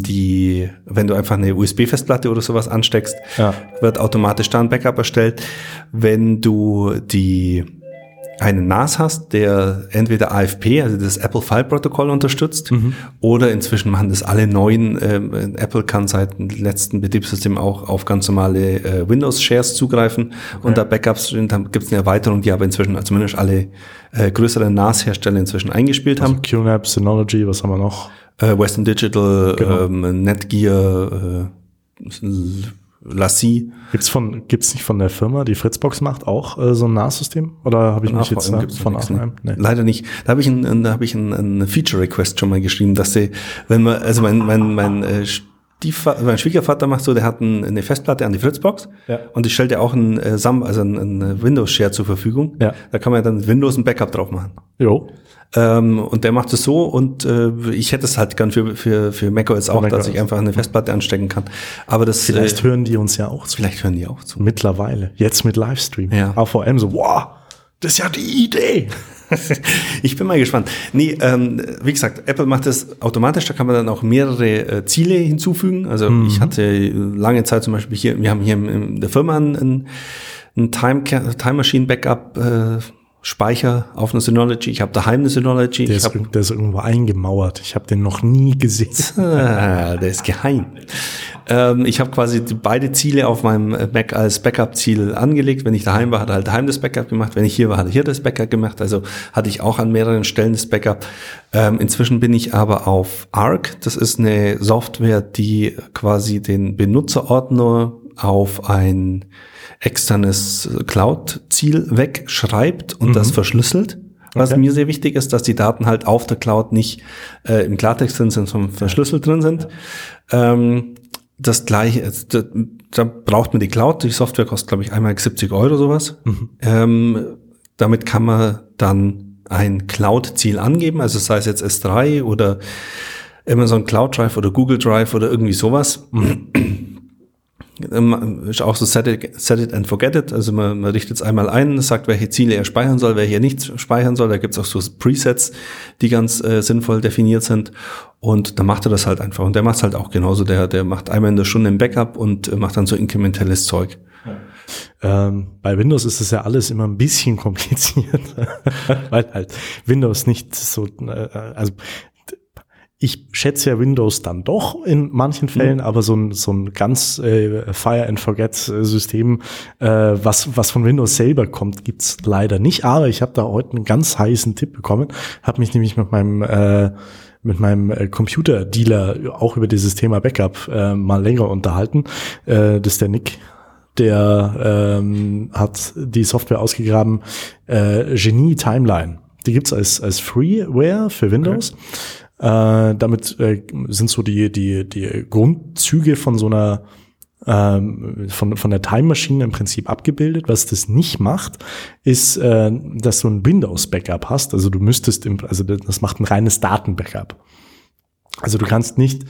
du einfach eine USB-Festplatte oder sowas ansteckst, wird automatisch da ein Backup erstellt. Wenn du einen NAS hast, der entweder AFP, also das Apple File Protocol unterstützt, oder inzwischen machen das alle neuen, Apple kann seit dem letzten Betriebssystem auch auf ganz normale Windows-Shares zugreifen und da Backups sind, dann gibt es eine Erweiterung, die aber inzwischen zumindest alle größeren NAS-Hersteller inzwischen eingespielt haben. QNAP, Synology, was haben wir noch? Western Digital, genau. Netgear, Lassie. Gibt's nicht von der Firma, die Fritzbox macht, auch so ein NAS-System? Oder habe ich mich jetzt von AVM? Nee. Leider nicht. Da habe ich einen Feature-Request schon mal geschrieben, dass mein Schwiegervater macht so, der hat eine Festplatte an die Fritzbox und die stellt ja auch einen Windows-Share zur Verfügung. Ja. Da kann man ja dann Windows ein Backup drauf machen. Jo. Und der macht es so und ich hätte es halt gern für macOS auch, dass ich einfach eine Festplatte anstecken kann. Aber das vielleicht hören die uns ja auch zu. Vielleicht hören die auch zu. Mittlerweile. Jetzt mit Livestream. Ja. AVM so, wow, das ist ja die Idee. Ich bin mal gespannt. Nee, wie gesagt, Apple macht das automatisch, da kann man dann auch mehrere Ziele hinzufügen. Also ich hatte lange Zeit zum Beispiel wir haben hier in der Firma ein Time Machine Backup Speicher auf einer Synology. Ich habe daheim eine Synology. Der ist irgendwo eingemauert. Ich habe den noch nie gesehen. Der ist geheim. Ich habe quasi beide Ziele auf meinem Mac als Backup-Ziel angelegt. Wenn ich daheim war, hat er halt daheim das Backup gemacht. Wenn ich hier war, hat er hier das Backup gemacht. Also hatte ich auch an mehreren Stellen das Backup. Inzwischen bin ich aber auf Arc. Das ist eine Software, die quasi den Benutzerordner auf ein externes Cloud-Ziel wegschreibt und das verschlüsselt. Was mir sehr wichtig ist, dass die Daten halt auf der Cloud nicht im Klartext drin sind, sondern verschlüsselt drin sind. Das Gleiche, da braucht man die Cloud. Die Software kostet, glaube ich, einmal 70 € sowas. Damit kann man dann ein Cloud-Ziel angeben, also sei es jetzt S3 oder Amazon Cloud Drive oder Google Drive oder irgendwie sowas. Ist auch so set it and forget it. Also man richtet es einmal ein, sagt, welche Ziele er speichern soll, welche er nicht speichern soll. Da gibt es auch so Presets, die ganz sinnvoll definiert sind. Und dann macht er das halt einfach. Und der macht es halt auch genauso. Der macht einmal in der Stunde ein Backup und macht dann so inkrementelles Zeug. Bei Windows ist es ja alles immer ein bisschen kompliziert, weil halt Windows nicht so, also ich schätze ja Windows dann doch in manchen Fällen, aber so ein ganz Fire and Forget System, was von Windows selber kommt, gibt's leider nicht. Aber ich habe da heute einen ganz heißen Tipp bekommen, habe mich nämlich mit meinem Computerdealer auch über dieses Thema Backup mal länger unterhalten. Das ist der Nick. Der hat die Software ausgegraben, Genie Timeline. Die gibt's als Freeware für Windows. Okay. Damit sind so die Grundzüge von so einer von der Time Machine im Prinzip abgebildet. Was das nicht macht, ist, dass du ein Windows-Backup hast. Also du müsstest, also das macht ein reines Daten-Backup. Also du kannst nicht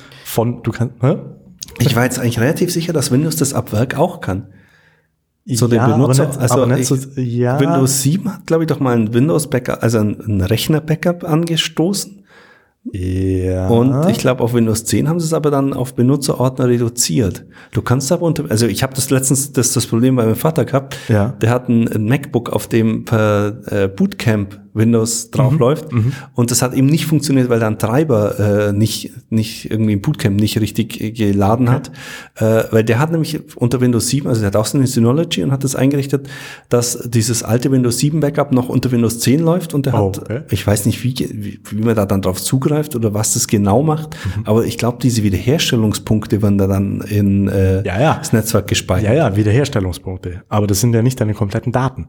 Ich war jetzt eigentlich relativ sicher, dass Windows das ab Werk auch kann. So ja, den Benutzer, aber nicht, ja. Windows 7 hat, glaube ich, doch mal ein Windows-Backup, also ein Rechner-Backup angestoßen. Ja. Und ich glaube, auf Windows 10 haben sie es aber dann auf Benutzerordner reduziert. Du kannst aber also ich habe das letztens das Problem bei meinem Vater gehabt. Ja. Der hat ein MacBook, auf dem per Bootcamp Windows drauf läuft. Und das hat eben nicht funktioniert, weil da ein Treiber nicht irgendwie im Bootcamp nicht richtig geladen hat. Weil der hat nämlich unter Windows 7, also der hat auch so eine Synology und hat das eingerichtet, dass dieses alte Windows 7 Backup noch unter Windows 10 läuft und der hat, ich weiß nicht, wie man da dann drauf zugreift oder was das genau macht, aber ich glaube, diese Wiederherstellungspunkte werden da dann in das Netzwerk gespeichert. Ja, Wiederherstellungspunkte. Aber das sind ja nicht deine kompletten Daten.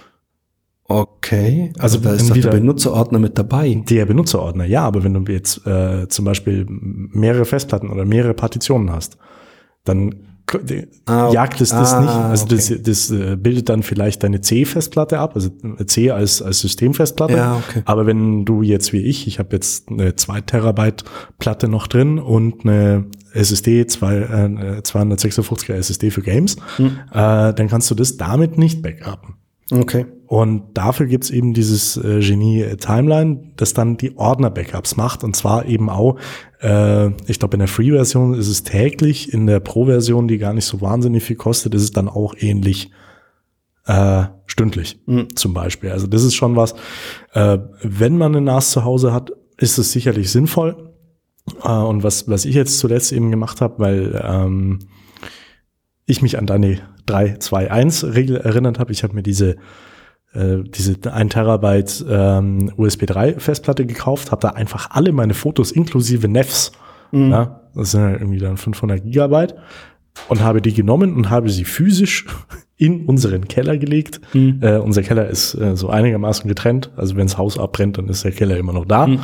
Okay, also da ist doch der Benutzerordner mit dabei. Der Benutzerordner, ja, aber wenn du jetzt zum Beispiel mehrere Festplatten oder mehrere Partitionen hast, dann jagt es das nicht. Also das bildet dann vielleicht deine C-Festplatte ab, also C als Systemfestplatte. Ja, okay. Aber wenn du jetzt wie ich habe jetzt eine 2 Terabyte Platte noch drin und eine SSD, 256er SSD für Games, dann kannst du das damit nicht backuppen. Okay. Und dafür gibt's eben dieses Genie Timeline, das dann die Ordner-Backups macht. Und zwar eben auch, ich glaube in der Free-Version ist es täglich, in der Pro-Version, die gar nicht so wahnsinnig viel kostet, ist es dann auch ähnlich stündlich zum Beispiel. Also das ist schon was, wenn man eine NAS zu Hause hat, ist es sicherlich sinnvoll. Und was ich jetzt zuletzt eben gemacht habe, weil ich mich an deine 3-2-1-Regel erinnert habe. Ich habe mir diese 1 Terabyte USB 3 Festplatte gekauft, habe da einfach alle meine Fotos inklusive NEFs, ja, das sind ja irgendwie dann 500 Gigabyte, und habe die genommen und habe sie physisch in unseren Keller gelegt. Unser Keller ist so einigermaßen getrennt, also wenn das Haus abbrennt, dann ist der Keller immer noch da.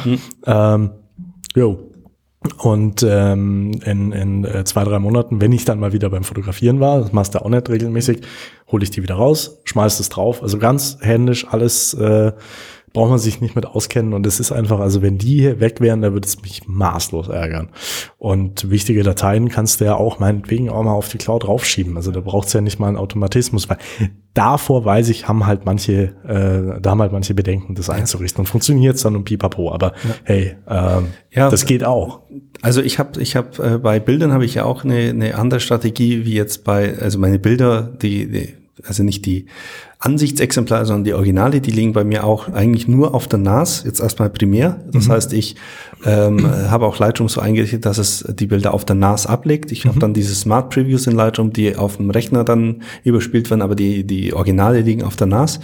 Und in 2-3 Monaten, wenn ich dann mal wieder beim Fotografieren war, das machst du auch nicht regelmäßig, hole ich die wieder raus, schmeiß es drauf. Also ganz händisch, alles braucht man sich nicht mit auskennen. Und es ist einfach, also wenn die hier weg wären, da würde es mich maßlos ärgern. Und wichtige Dateien kannst du ja auch meinetwegen auch mal auf die Cloud raufschieben. Also da braucht es ja nicht mal einen Automatismus, weil davor, weiß ich, haben halt manche Bedenken, das einzurichten. Und funktioniert es dann um Pipapo. Aber hey, das geht auch. Also ich habe bei Bildern habe ich ja auch eine andere Strategie wie jetzt also meine Bilder, also nicht die Ansichtsexemplare, sondern die Originale, die liegen bei mir auch eigentlich nur auf der NAS, jetzt erstmal primär. Das heißt, ich habe auch Lightroom so eingerichtet, dass es die Bilder auf der NAS ablegt. Ich habe dann diese Smart Previews in Lightroom, die auf dem Rechner dann überspielt werden, aber die Originale liegen auf der NAS.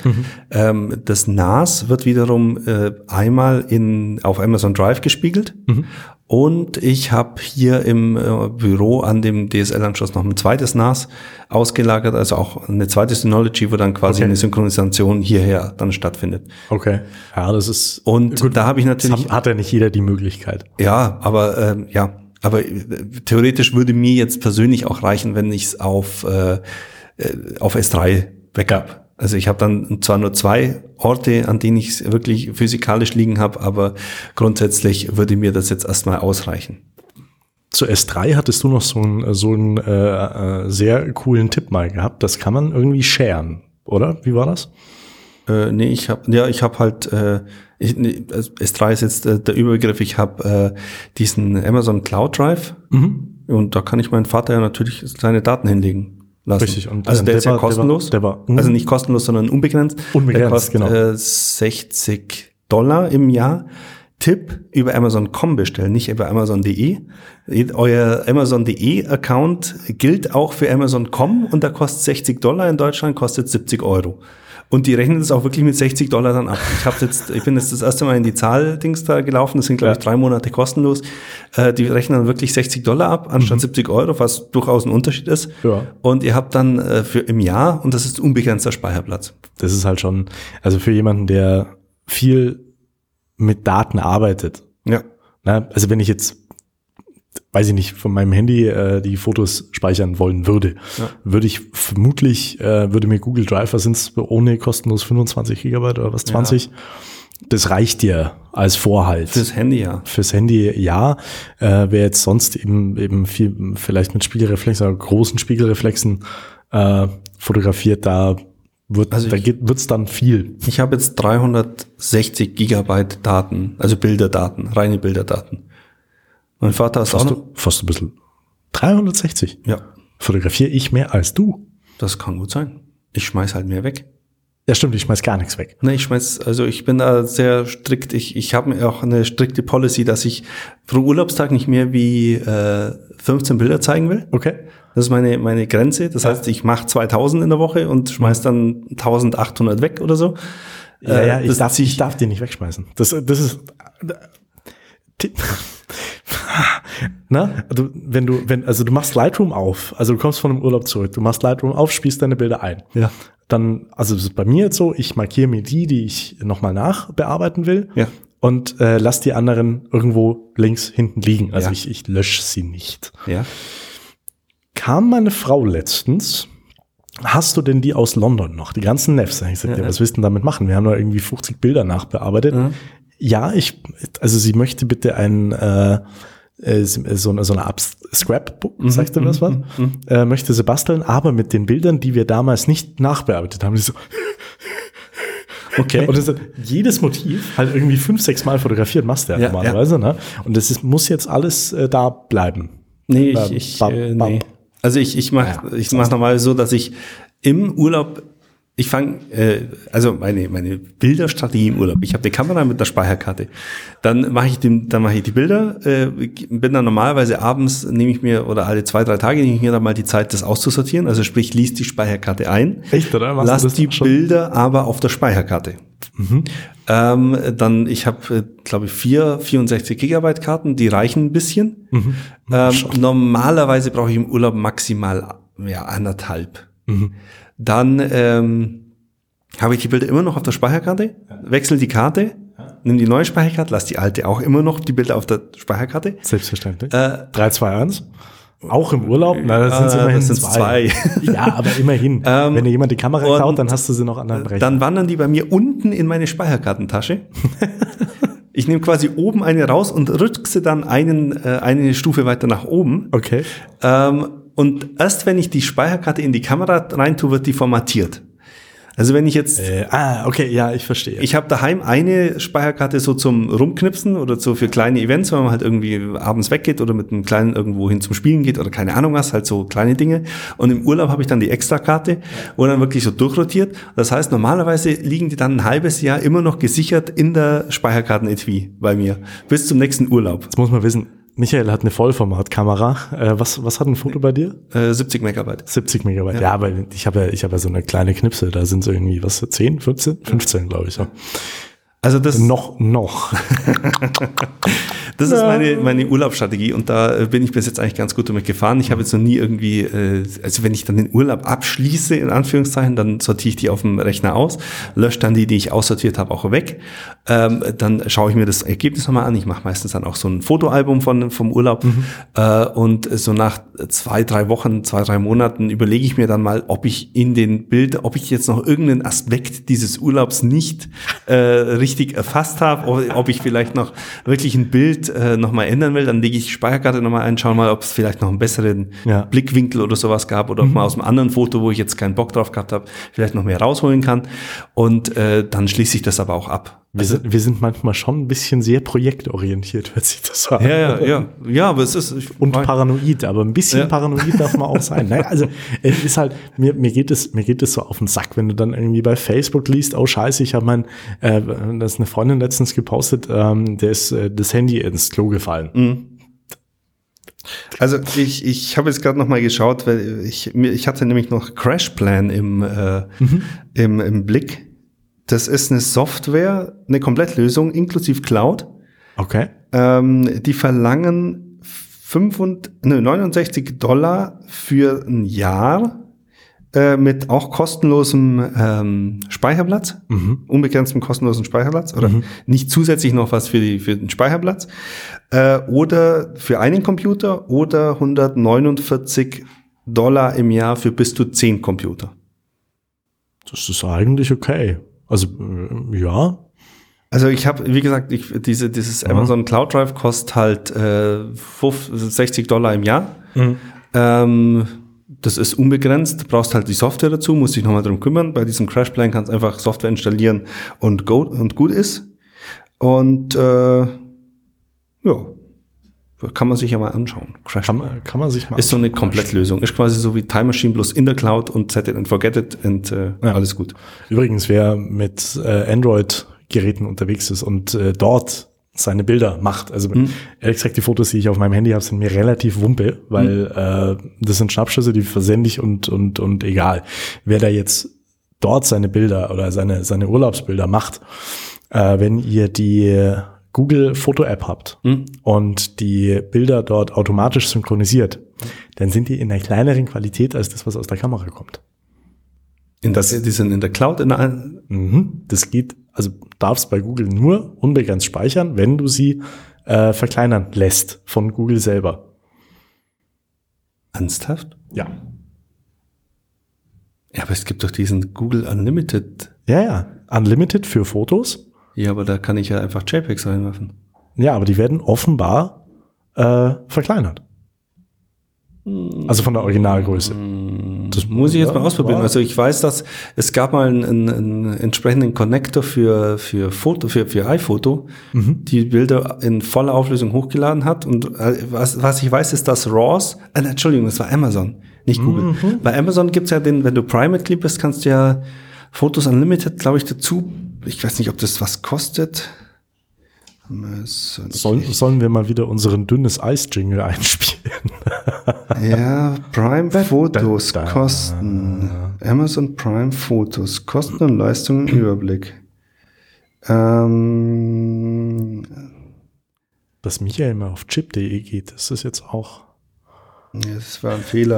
Das NAS wird wiederum einmal auf Amazon Drive gespiegelt Und ich habe hier im Büro an dem DSL-Anschluss noch ein zweites NAS ausgelagert, also auch eine zweite Synology, wo dann quasi eine Synchronisation hierher dann stattfindet. Okay. Ja, das ist. Und gut, da habe ich natürlich. Hat ja nicht jeder die Möglichkeit. Ja, aber theoretisch würde mir jetzt persönlich auch reichen, wenn ich es auf S3 Backup. Also ich habe dann zwar nur 2 Orte, an denen ich es wirklich physikalisch liegen habe, aber grundsätzlich würde mir das jetzt erstmal ausreichen. Zu S3 hattest du noch so einen sehr coolen Tipp mal gehabt. Das kann man irgendwie sharen, oder? Wie war das? Nee, ich habe halt S3 ist jetzt der Überbegriff. Ich habe diesen Amazon Cloud Drive und da kann ich meinen Vater ja natürlich seine Daten hinlegen lassen. Richtig. Und, also der ist ja kostenlos. Der war also nicht kostenlos, sondern unbegrenzt. Der kostet $60 im Jahr. Tipp, über Amazon.com bestellen, nicht über Amazon.de. Euer Amazon.de Account gilt auch für Amazon.com und da kostet $60. In Deutschland kostet 70 €. Und die rechnen das auch wirklich mit $60 dann ab. Ich bin jetzt das erste Mal in die Zahldings da gelaufen. Das sind, glaube ich, 3 Monate kostenlos. Die rechnen dann wirklich $60 ab, anstatt 70 €, was durchaus ein Unterschied ist. Ja. Und ihr habt dann für im Jahr, und das ist unbegrenzter Speicherplatz. Das ist halt schon, also für jemanden, der viel mit Daten arbeitet. Ja. Na, also wenn ich jetzt, weiß ich nicht, von meinem Handy die Fotos speichern wollen würde, würde ich vermutlich, würde mir Google Drive, was sind es ohne kostenlos 25 Gigabyte oder was, 20? Ja. Das reicht dir als Vorhalt. Fürs Handy, ja. Fürs Handy, ja. Wer jetzt sonst eben viel, vielleicht mit Spiegelreflexen oder großen Spiegelreflexen fotografiert, da wird's dann viel. Ich habe jetzt 360 Gigabyte Daten, also Bilderdaten, reine Bilderdaten. Mein Vater ist fast ein bisschen. 360? Ja. Fotografiere ich mehr als du? Das kann gut sein. Ich schmeiß halt mehr weg. Ja, stimmt, ich schmeiß gar nichts weg. Ne, ich bin da sehr strikt. Ich habe mir auch eine strikte Policy, dass ich pro Urlaubstag nicht mehr wie 15 Bilder zeigen will. Okay. Das ist meine Grenze. Das heißt, ich mache 2000 in der Woche und schmeiß dann 1800 weg oder so. Ja, ich darf die nicht wegschmeißen. Das ist na, also du machst Lightroom auf, also du kommst von einem Urlaub zurück, du machst Lightroom auf, spielst deine Bilder ein. Ja. Dann, also das ist bei mir jetzt so, ich markiere mir die ich nochmal nachbearbeiten will. Ja. Und lass die anderen irgendwo links hinten liegen. Also ich lösche sie nicht. Ja. Kam meine Frau letztens, hast du denn die aus London noch, die ganzen Nefs? Ich sagte, was willst du denn damit machen? Wir haben da irgendwie 50 Bilder nachbearbeitet. Mhm. Ja, also sie möchte bitte so eine Art Scrapbook, sagst du das was? Möchte sie basteln, aber mit den Bildern, die wir damals nicht nachbearbeitet haben. Die so, okay. Und das, jedes Motiv halt irgendwie 5-6 Mal fotografiert machst du ja normalerweise, ne? Und das muss jetzt alles da bleiben. Nee, nee. Also ich mach normal so, dass ich im Urlaub also meine Bilderstrategie im Urlaub. Ich habe die Kamera mit der Speicherkarte. Dann mache ich die Bilder, bin dann normalerweise abends oder alle 2-3 Tage nehme ich mir dann mal die Zeit, das auszusortieren. Also sprich, lies die Speicherkarte ein. Echt, oder? Lass die Bilder aber auf der Speicherkarte. Mhm. Dann, ich habe, glaube ich, 64 Gigabyte Karten, die reichen ein bisschen. Mhm. Normalerweise brauche ich im Urlaub maximal 1,5. Mhm. Dann habe ich die Bilder immer noch auf der Speicherkarte, wechsle die Karte, nimm die neue Speicherkarte, lass die alte auch immer noch, die Bilder auf der Speicherkarte. Selbstverständlich. 3, 2, 1. Auch im Urlaub? Na, das sind immerhin zwei. Ja, aber immerhin. Wenn dir jemand die Kamera klaut, dann hast du sie noch an deinem Rechner. Dann wandern die bei mir unten in meine Speicherkartentasche. Ich nehme quasi oben eine raus und rück sie dann eine Stufe weiter nach oben. Okay. Und erst wenn ich die Speicherkarte in die Kamera reintue, wird die formatiert. Also wenn ich jetzt... okay, ja, ich verstehe. Ich habe daheim eine Speicherkarte so zum Rumknipsen oder so für kleine Events, wenn man halt irgendwie abends weggeht oder mit einem Kleinen irgendwo hin zum Spielen geht oder keine Ahnung was, halt so kleine Dinge. Und im Urlaub habe ich dann die Extrakarte, wo dann wirklich so durchrotiert. Das heißt, normalerweise liegen die dann ein halbes Jahr immer noch gesichert in der Speicherkarten-Etui bei mir. Bis zum nächsten Urlaub. Jetzt muss man wissen, Michael hat eine Vollformatkamera. Was hat ein Foto bei dir? 70 Megabyte. 70 Megabyte. Ja, aber ich habe ja so eine kleine Knipsel. Da sind so irgendwie, 10, 15? 15, glaube ich. So. Also das noch. Das ist meine Urlaubsstrategie und da bin ich bis jetzt eigentlich ganz gut damit gefahren. Ich habe jetzt noch nie irgendwie, also wenn ich dann den Urlaub abschließe, in Anführungszeichen, dann sortiere ich die auf dem Rechner aus, lösche dann die ich aussortiert habe, auch weg. Dann schaue ich mir das Ergebnis nochmal an. Ich mache meistens dann auch so ein Fotoalbum vom Urlaub. Und so nach 2-3 Wochen, 2-3 Monaten überlege ich mir dann mal, ob ich ob ich jetzt noch irgendeinen Aspekt dieses Urlaubs nicht richtig erfasst habe, ob ich vielleicht noch wirklich ein Bild nochmal ändern will. Dann lege ich die Speicherkarte nochmal ein, schaue mal, ob es vielleicht noch einen besseren Blickwinkel oder sowas gab oder ob man aus einem anderen Foto, wo ich jetzt keinen Bock drauf gehabt habe, vielleicht noch mehr rausholen kann. Und dann schließe ich das aber auch ab. Wir sind manchmal schon ein bisschen sehr projektorientiert, hört sich das an. Ja, aber es ist... Und paranoid, aber ein bisschen paranoid darf man auch sein. Naja, also es ist halt, mir geht es so auf den Sack, wenn du dann irgendwie bei Facebook liest, oh scheiße, ich habe das ist eine Freundin letztens gepostet, der ist das Handy ins Klo gefallen. Mhm. Also ich habe jetzt gerade noch mal geschaut, weil ich hatte nämlich noch CrashPlan im Blick. Das ist eine Software, eine Komplettlösung inklusive Cloud. Okay. Die verlangen $69 für ein Jahr mit auch kostenlosem Speicherplatz, unbegrenztem kostenlosen Speicherplatz oder nicht zusätzlich noch was für den Speicherplatz oder für einen Computer oder $149 im Jahr für bis zu 10 Computer. Das ist eigentlich okay. Also, ja. Also ich habe, wie gesagt, dieses Amazon Cloud Drive kostet halt $60 im Jahr. Das ist unbegrenzt, brauchst halt die Software dazu, musst dich nochmal drum kümmern. Bei diesem CrashPlan kannst du einfach Software installieren und gut ist. Und kann man sich ja mal anschauen. Kann man sich mal ist so eine Komplettlösung. Ist quasi so wie Time Machine bloß in der Cloud und set it and forget it und alles gut. Übrigens, wer mit Android-Geräten unterwegs ist und dort seine Bilder macht, also ehrlich gesagt, die Fotos, die ich auf meinem Handy habe, sind mir relativ wumpe, weil das sind Schnappschüsse, die versende ich und egal. Wer da jetzt dort seine Bilder oder seine Urlaubsbilder macht, wenn ihr die Google Foto-App habt und die Bilder dort automatisch synchronisiert, dann sind die in einer kleineren Qualität als das, was aus der Kamera kommt. Die sind in der Cloud? Das geht, also darfst bei Google nur unbegrenzt speichern, wenn du sie verkleinern lässt von Google selber. Ernsthaft? Ja. Ja, aber es gibt doch diesen Google Unlimited. Ja, Unlimited für Fotos. Ja, aber da kann ich ja einfach JPEGs reinwerfen. Ja, aber die werden offenbar verkleinert. Also von der Originalgröße. Das muss ich jetzt mal ausprobieren. Also ich weiß, dass es gab mal einen entsprechenden Connector für iPhoto, die Bilder in voller Auflösung hochgeladen hat. Und was ich weiß, ist, dass RAWs, Entschuldigung, das war Amazon, nicht Google. Bei Amazon gibt's ja wenn du Prime-Mitglied bist, kannst du ja Fotos Unlimited, glaube ich, dazu. Ich weiß nicht, ob das was kostet. Sollen wir mal wieder unseren dünnes Eis-Jingle einspielen? Ja, Prime Fotos kosten. Amazon Prime Fotos. Kosten und Leistungen Überblick. Dass Michael mal auf chip.de geht, das ist jetzt auch... Ja, das war ein Fehler.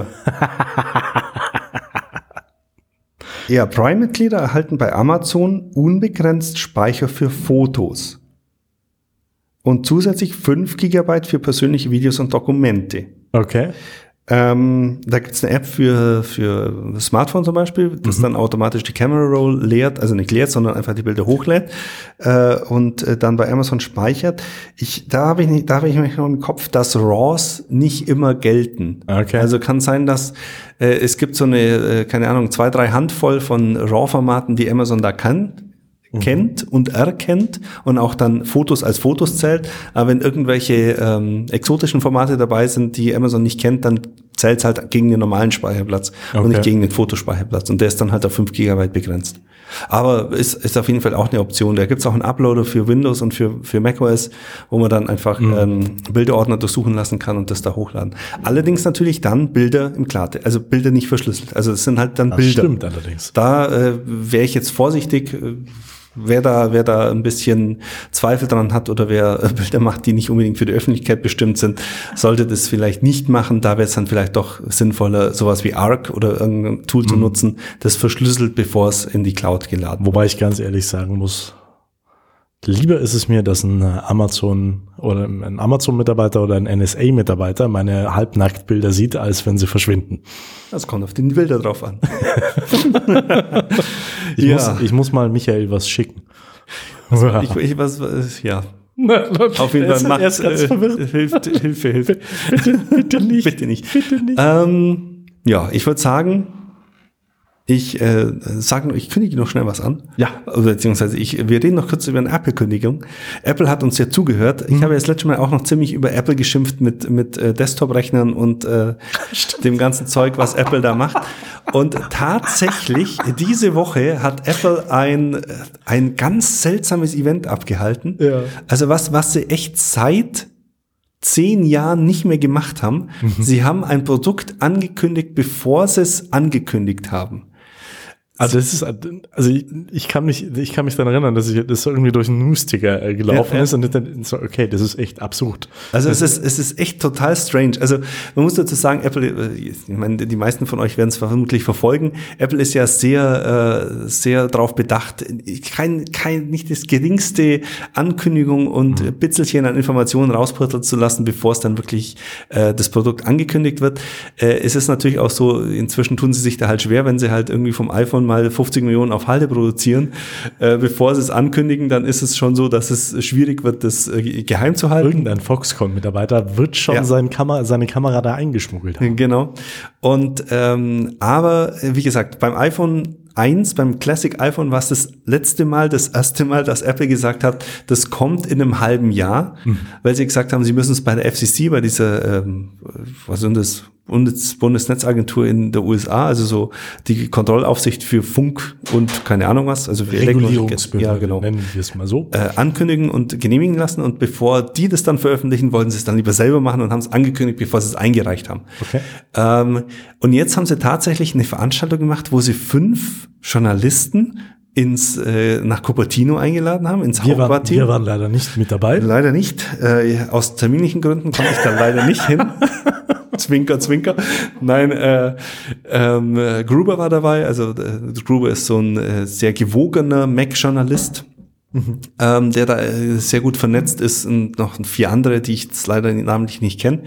Ja, Prime-Mitglieder erhalten bei Amazon unbegrenzt Speicher für Fotos. Und zusätzlich 5 GB für persönliche Videos und Dokumente. Okay. Da gibt's eine App für Smartphone zum Beispiel, das dann automatisch die Camera Roll leert, also nicht leert, sondern einfach die Bilder hochlädt und dann bei Amazon speichert. Da habe ich noch im Kopf, dass RAWs nicht immer gelten. Okay. Also kann sein, dass es gibt so eine, keine Ahnung, 2-3 Handvoll von RAW-Formaten, die Amazon da kennt und erkennt und auch dann Fotos als Fotos zählt. Aber wenn irgendwelche exotischen Formate dabei sind, die Amazon nicht kennt, dann zählt es halt gegen den normalen Speicherplatz und nicht gegen den Fotospeicherplatz. Und der ist dann halt auf 5 GB begrenzt. Aber ist auf jeden Fall auch eine Option. Da gibt's auch einen Uploader für Windows und für macOS, wo man dann einfach Bilderordner durchsuchen lassen kann und das da hochladen. Allerdings natürlich dann Bilder im Klartext, also Bilder nicht verschlüsselt. Also es sind halt dann Bilder. Stimmt allerdings. Da wäre ich jetzt vorsichtig. wer da ein bisschen Zweifel dran hat oder wer Bilder macht, die nicht unbedingt für die Öffentlichkeit bestimmt sind, sollte das vielleicht nicht machen. Da wäre es dann vielleicht doch sinnvoller, sowas wie Arc oder irgendein Tool zu nutzen, das verschlüsselt, bevor es in die Cloud geladen wird. Wobei ich ganz ehrlich sagen muss, lieber ist es mir, dass ein Amazon-Mitarbeiter oder ein NSA-Mitarbeiter meine Halbnacktbilder sieht, als wenn sie verschwinden. Das kommt auf die Bilder drauf an. Ich muss mal Michael was schicken. Ja. Auf jeden Fall macht, er ist ganz verwirrt. Hilfe. Bitte nicht. Bitte nicht. Bitte nicht. Ja, ich würde sagen, ich kündige noch schnell was an. Ja. Beziehungsweise wir reden noch kurz über eine Apple-Kündigung. Apple hat uns ja zugehört. Ich habe ja das letzte Mal auch noch ziemlich über Apple geschimpft mit Desktop-Rechnern und dem ganzen Zeug, was Apple da macht. Und tatsächlich, diese Woche hat Apple ein ganz seltsames Event abgehalten. Ja. Also was sie echt seit 10 Jahren nicht mehr gemacht haben. Sie haben ein Produkt angekündigt, bevor sie es angekündigt haben. Also ich kann mich daran erinnern, dass das irgendwie durch einen Newsticker gelaufen ist und dann so, okay, das ist echt absurd. Also es ist echt total strange. Also man muss dazu sagen, Apple, ich meine, die meisten von euch werden es vermutlich verfolgen. Apple ist ja sehr darauf bedacht, nicht das geringste Ankündigung und Bitzelchen an Informationen rauspurteln zu lassen, bevor es dann wirklich das Produkt angekündigt wird. Es ist natürlich auch so, inzwischen tun sie sich da halt schwer, wenn sie halt irgendwie vom iPhone mal 50 Millionen auf Halde produzieren, bevor sie es ankündigen, dann ist es schon so, dass es schwierig wird, das geheim zu halten. Irgendein Foxconn-Mitarbeiter wird schon seine Kamera da eingeschmuggelt haben. Genau. Und aber wie gesagt, beim iPhone 1, beim Classic iPhone war es das erste Mal, dass Apple gesagt hat, das kommt in einem halben Jahr, weil sie gesagt haben, sie müssen es bei der FCC, bei dieser, was sind das, Bundesnetzagentur in der USA, also so die Kontrollaufsicht für Funk und keine Ahnung was, also für Regulierungsbehörde, genau, nennen wir es mal so, ankündigen und genehmigen lassen, und bevor die das dann veröffentlichen, wollten sie es dann lieber selber machen und haben es angekündigt, bevor sie es eingereicht haben. Okay. Und jetzt haben sie tatsächlich eine Veranstaltung gemacht, wo sie 5 Journalisten nach Cupertino eingeladen haben, ins Hauptquartier. Wir waren leider nicht mit dabei. Leider nicht. Aus terminlichen Gründen konnte ich da leider nicht hin. Zwinker, Zwinker. Nein, Gruber war dabei. Also Gruber ist so ein sehr gewogener Mac-Journalist, der da sehr gut vernetzt ist, und noch 4 andere, die ich jetzt leider namentlich nicht kenne.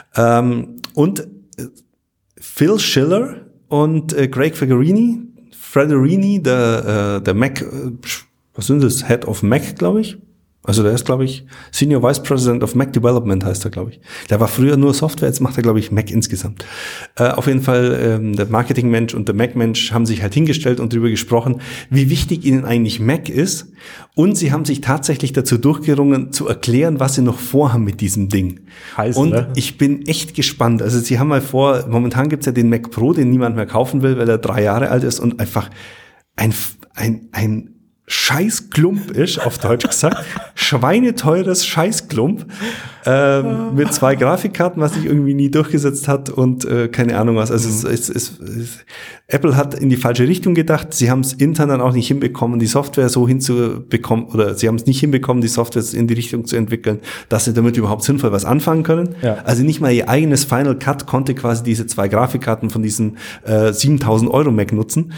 Und Phil Schiller und Greg Frederini, der Mac, was sind das? Head of Mac, glaube ich. Also der ist, glaube ich, Senior Vice President of Mac Development heißt er, glaube ich. Der war früher nur Software, jetzt macht er, glaube ich, Mac insgesamt. Auf jeden Fall, der Marketingmensch und der Mac-Mensch haben sich halt hingestellt und darüber gesprochen, wie wichtig ihnen eigentlich Mac ist. Und sie haben sich tatsächlich dazu durchgerungen, zu erklären, was sie noch vorhaben mit diesem Ding. Und ich bin echt gespannt. Also sie haben mal momentan gibt's ja den Mac Pro, den niemand mehr kaufen will, weil er 3 Jahre alt ist und einfach ein Scheißklump ist, auf Deutsch gesagt. Schweineteures Scheißklump. Mit 2 Grafikkarten, was sich irgendwie nie durchgesetzt hat, und keine Ahnung was. Also Apple hat in die falsche Richtung gedacht. Sie haben es intern dann auch nicht hinbekommen, die Software so hinzubekommen, oder sie haben es nicht hinbekommen, die Software in die Richtung zu entwickeln, dass sie damit überhaupt sinnvoll was anfangen können. Ja. Also nicht mal ihr eigenes Final Cut konnte quasi diese 2 Grafikkarten von diesem 7.000 € Mac nutzen.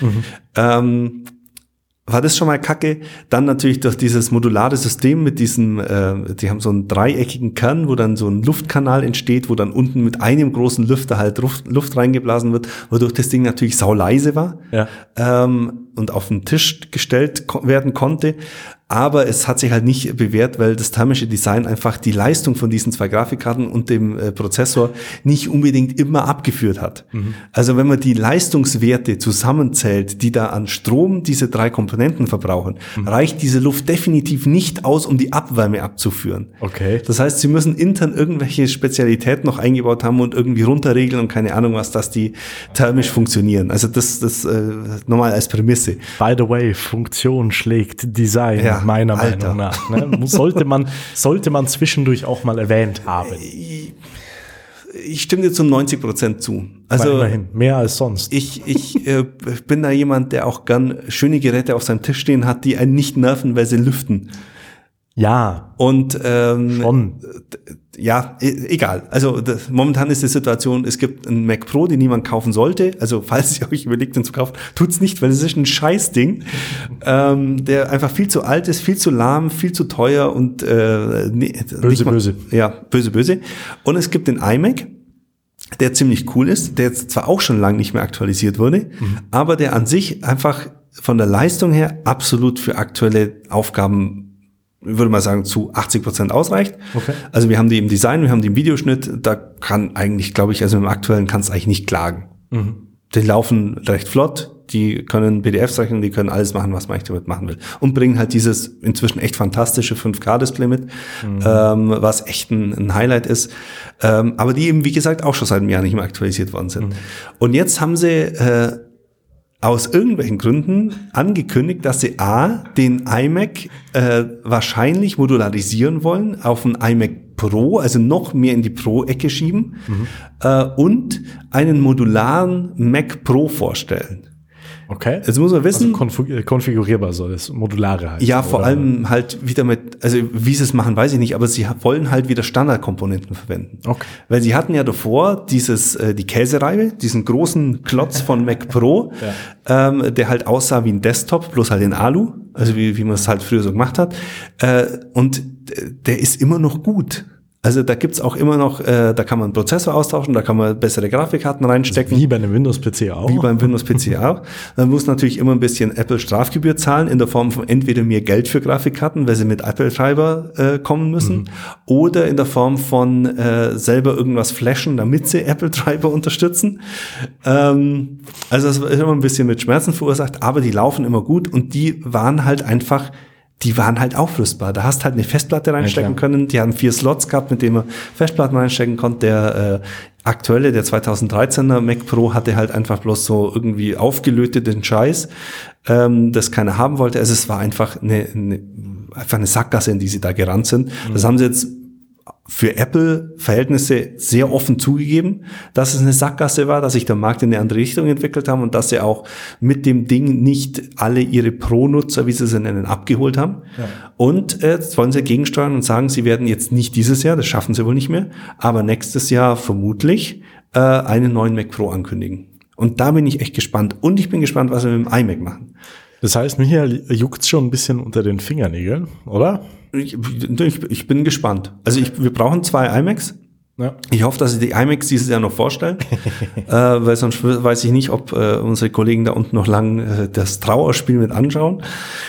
War das schon mal kacke? Dann natürlich durch dieses modulare System mit diesem, die haben so einen dreieckigen Kern, wo dann so ein Luftkanal entsteht, wo dann unten mit einem großen Lüfter halt Luft reingeblasen wird, wodurch das Ding natürlich sauleise war, und auf den Tisch gestellt werden konnte. Aber es hat sich halt nicht bewährt, weil das thermische Design einfach die Leistung von diesen 2 Grafikkarten und dem Prozessor nicht unbedingt immer abgeführt hat. Also wenn man die Leistungswerte zusammenzählt, die da an Strom diese 3 Komponenten verbrauchen, reicht diese Luft definitiv nicht aus, um die Abwärme abzuführen. Okay. Das heißt, sie müssen intern irgendwelche Spezialitäten noch eingebaut haben und irgendwie runterregeln und keine Ahnung was, dass die thermisch funktionieren. Also das nochmal als Prämisse. By the way, Funktion schlägt Design. Ja. Meiner Meinung nach. Ne? Sollte man zwischendurch auch mal erwähnt haben. Ich stimme dir zu 90% zu. Also immerhin, mehr als sonst. Ich bin da jemand, der auch gern schöne Geräte auf seinem Tisch stehen hat, die einen nicht nerven, weil sie lüften. Ja. Und schon. Ja, egal. Also momentan ist die Situation, es gibt einen Mac Pro, den niemand kaufen sollte. Also falls ihr euch überlegt, den zu kaufen, tut's nicht, weil es ist ein Scheißding, der einfach viel zu alt ist, viel zu lahm, viel zu teuer und böse. Ja, böse. Und es gibt den iMac, der ziemlich cool ist, der jetzt zwar auch schon lange nicht mehr aktualisiert wurde, aber der an sich einfach von der Leistung her absolut für aktuelle Aufgaben, würde mal sagen, zu 80% ausreicht. Okay. Also wir haben die im Design, wir haben die im Videoschnitt, da kann eigentlich, glaube ich, also im aktuellen kannst du eigentlich nicht klagen. Die laufen recht flott, die können PDFs rechnen, die können alles machen, was man eigentlich damit machen will. Und bringen halt dieses inzwischen echt fantastische 5K-Display mit, was echt ein Highlight ist. Aber die eben, wie gesagt, auch schon seit einem Jahr nicht mehr aktualisiert worden sind. Und jetzt haben sie aus irgendwelchen Gründen angekündigt, dass sie den iMac wahrscheinlich modularisieren wollen, auf einen iMac Pro, also noch mehr in die Pro-Ecke schieben und einen modularen Mac Pro vorstellen. Okay. Jetzt muss man wissen. Also konfigurierbar soll es, modulare heißen. Ja, vor allem halt wieder mit, also wie sie es machen, weiß ich nicht, aber sie wollen halt wieder Standardkomponenten verwenden. Okay. Weil sie hatten ja davor die Käsereibe, diesen großen Klotz von Mac Pro, der halt aussah wie ein Desktop, bloß halt in Alu, also wie man es halt früher so gemacht hat. Und der ist immer noch gut. Also da gibt's auch immer noch, da kann man einen Prozessor austauschen, da kann man bessere Grafikkarten reinstecken. Wie bei einem Windows-PC auch. Wie beim Windows-PC auch. Man muss natürlich immer ein bisschen Apple Strafgebühr zahlen, in der Form von entweder mehr Geld für Grafikkarten, weil sie mit Apple-Treiber kommen müssen, oder in der Form von selber irgendwas flashen, damit sie Apple-Treiber unterstützen. Also das ist immer ein bisschen mit Schmerzen verursacht, aber die laufen immer gut und die waren halt aufrüstbar. Da hast halt eine Festplatte reinstecken können. Die haben 4 Slots gehabt, mit denen man Festplatten reinstecken konnte. Der aktuelle, der 2013er Mac Pro hatte halt einfach bloß so irgendwie aufgelöteten Scheiß, das keiner haben wollte. Also es war einfach eine Sackgasse, in die sie da gerannt sind. Das haben sie jetzt für Apple-Verhältnisse sehr offen zugegeben, dass es eine Sackgasse war, dass sich der Markt in eine andere Richtung entwickelt haben und dass sie auch mit dem Ding nicht alle ihre Pro-Nutzer, wie sie sie nennen, abgeholt haben. Ja. Und jetzt wollen sie gegensteuern und sagen, sie werden jetzt nicht dieses Jahr, das schaffen sie wohl nicht mehr, aber nächstes Jahr vermutlich einen neuen Mac Pro ankündigen. Und da bin ich echt gespannt. Und ich bin gespannt, was wir mit dem iMac machen. Das heißt, Michael, juckt's schon ein bisschen unter den Fingernägeln, oder? Ich bin gespannt. Also wir brauchen 2 iMacs. Ja. Ich hoffe, dass sie die iMacs dieses Jahr noch vorstellen, weil sonst weiß ich nicht, ob unsere Kollegen da unten noch lang das Trauerspiel mit anschauen.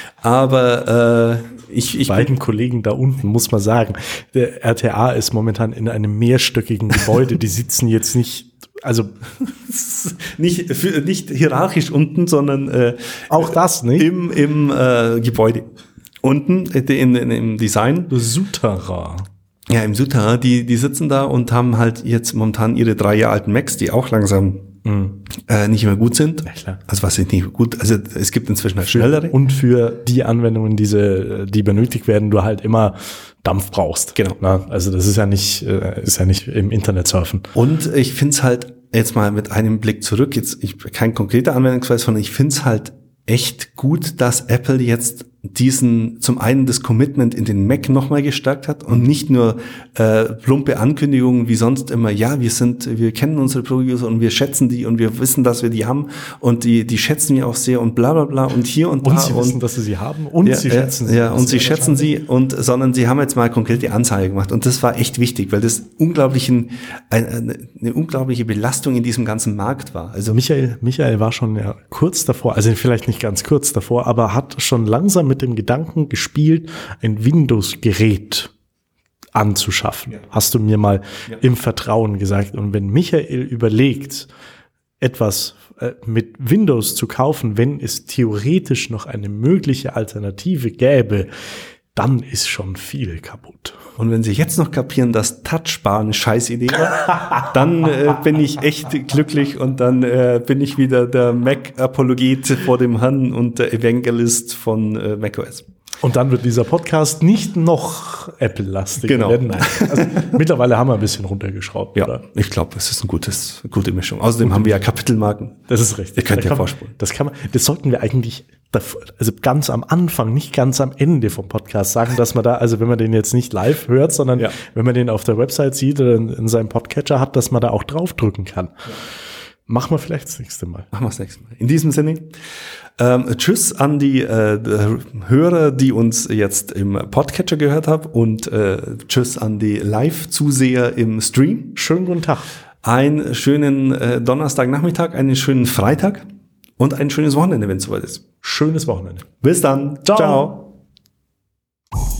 Aber ich beiden Kollegen da unten, muss man sagen, der RTA ist momentan in einem mehrstöckigen Gebäude. Die sitzen jetzt nicht, also nicht hierarchisch unten, sondern auch das, nicht? Im Gebäude. Unten im Design. Souterrain. Ja, im Souterrain, die sitzen da und haben halt jetzt momentan ihre 3 Jahre alten Macs, die auch langsam nicht mehr gut sind. Ja, klar. Also was ist nicht gut? Also es gibt inzwischen halt schnellere. Und für die Anwendungen, die benötigt werden, du halt immer Dampf brauchst. Genau. Na, also das ist ja nicht im Internet surfen. Und ich find's halt jetzt mal mit einem Blick zurück, kein konkreter Anwendungsfall, sondern ich find's halt echt gut, dass Apple jetzt zum einen das Commitment in den Mac nochmal gestärkt hat und nicht nur plumpe Ankündigungen wie sonst immer, ja, wir kennen unsere Pro-User und wir schätzen die und wir wissen, dass wir die haben und die schätzen wir auch sehr und bla bla bla und hier und da. Und sie wissen, dass sie sie haben und sie schätzen sie. Ja, und sie schätzen sie sondern sie haben jetzt mal konkrete Ansage gemacht und das war echt wichtig, weil das eine unglaubliche Belastung in diesem ganzen Markt war. Also Michael war schon kurz davor, also vielleicht nicht ganz kurz davor, aber hat schon langsam mit dem Gedanken gespielt, ein Windows-Gerät anzuschaffen. Ja. Hast du mir mal im Vertrauen gesagt. Und wenn Michael überlegt, etwas mit Windows zu kaufen, wenn es theoretisch noch eine mögliche Alternative gäbe, dann ist schon viel kaputt. Und wenn sie jetzt noch kapieren, dass Touchbar eine Scheißidee war, dann bin ich echt glücklich und dann bin ich wieder der Mac-Apologet vor dem Herrn und der Evangelist von macOS. Und dann wird dieser Podcast nicht noch Apple-lastig Genau. werden. Nein. Also, mittlerweile haben wir ein bisschen runtergeschraubt. Ja, oder? ich glaube, es ist eine gute Mischung. Außerdem haben wir ja Kapitelmarken. Das ist richtig. Ihr könnt ja vorspulen. Das sollten wir eigentlich, also ganz am Anfang, nicht ganz am Ende vom Podcast sagen, dass man da, also wenn man den jetzt nicht live hört, sondern wenn man den auf der Website sieht oder in seinem Podcatcher hat, dass man da auch draufdrücken kann. Ja. Machen wir vielleicht das nächste Mal. Machen wir das nächste Mal. In diesem Sinne, tschüss an die Hörer, die uns jetzt im Podcatcher gehört haben und tschüss an die Live-Zuseher im Stream. Schönen guten Tag. Einen schönen Donnerstagnachmittag, einen schönen Freitag und ein schönes Wochenende, wenn es soweit ist. Schönes Wochenende. Bis dann. Ciao. Ciao.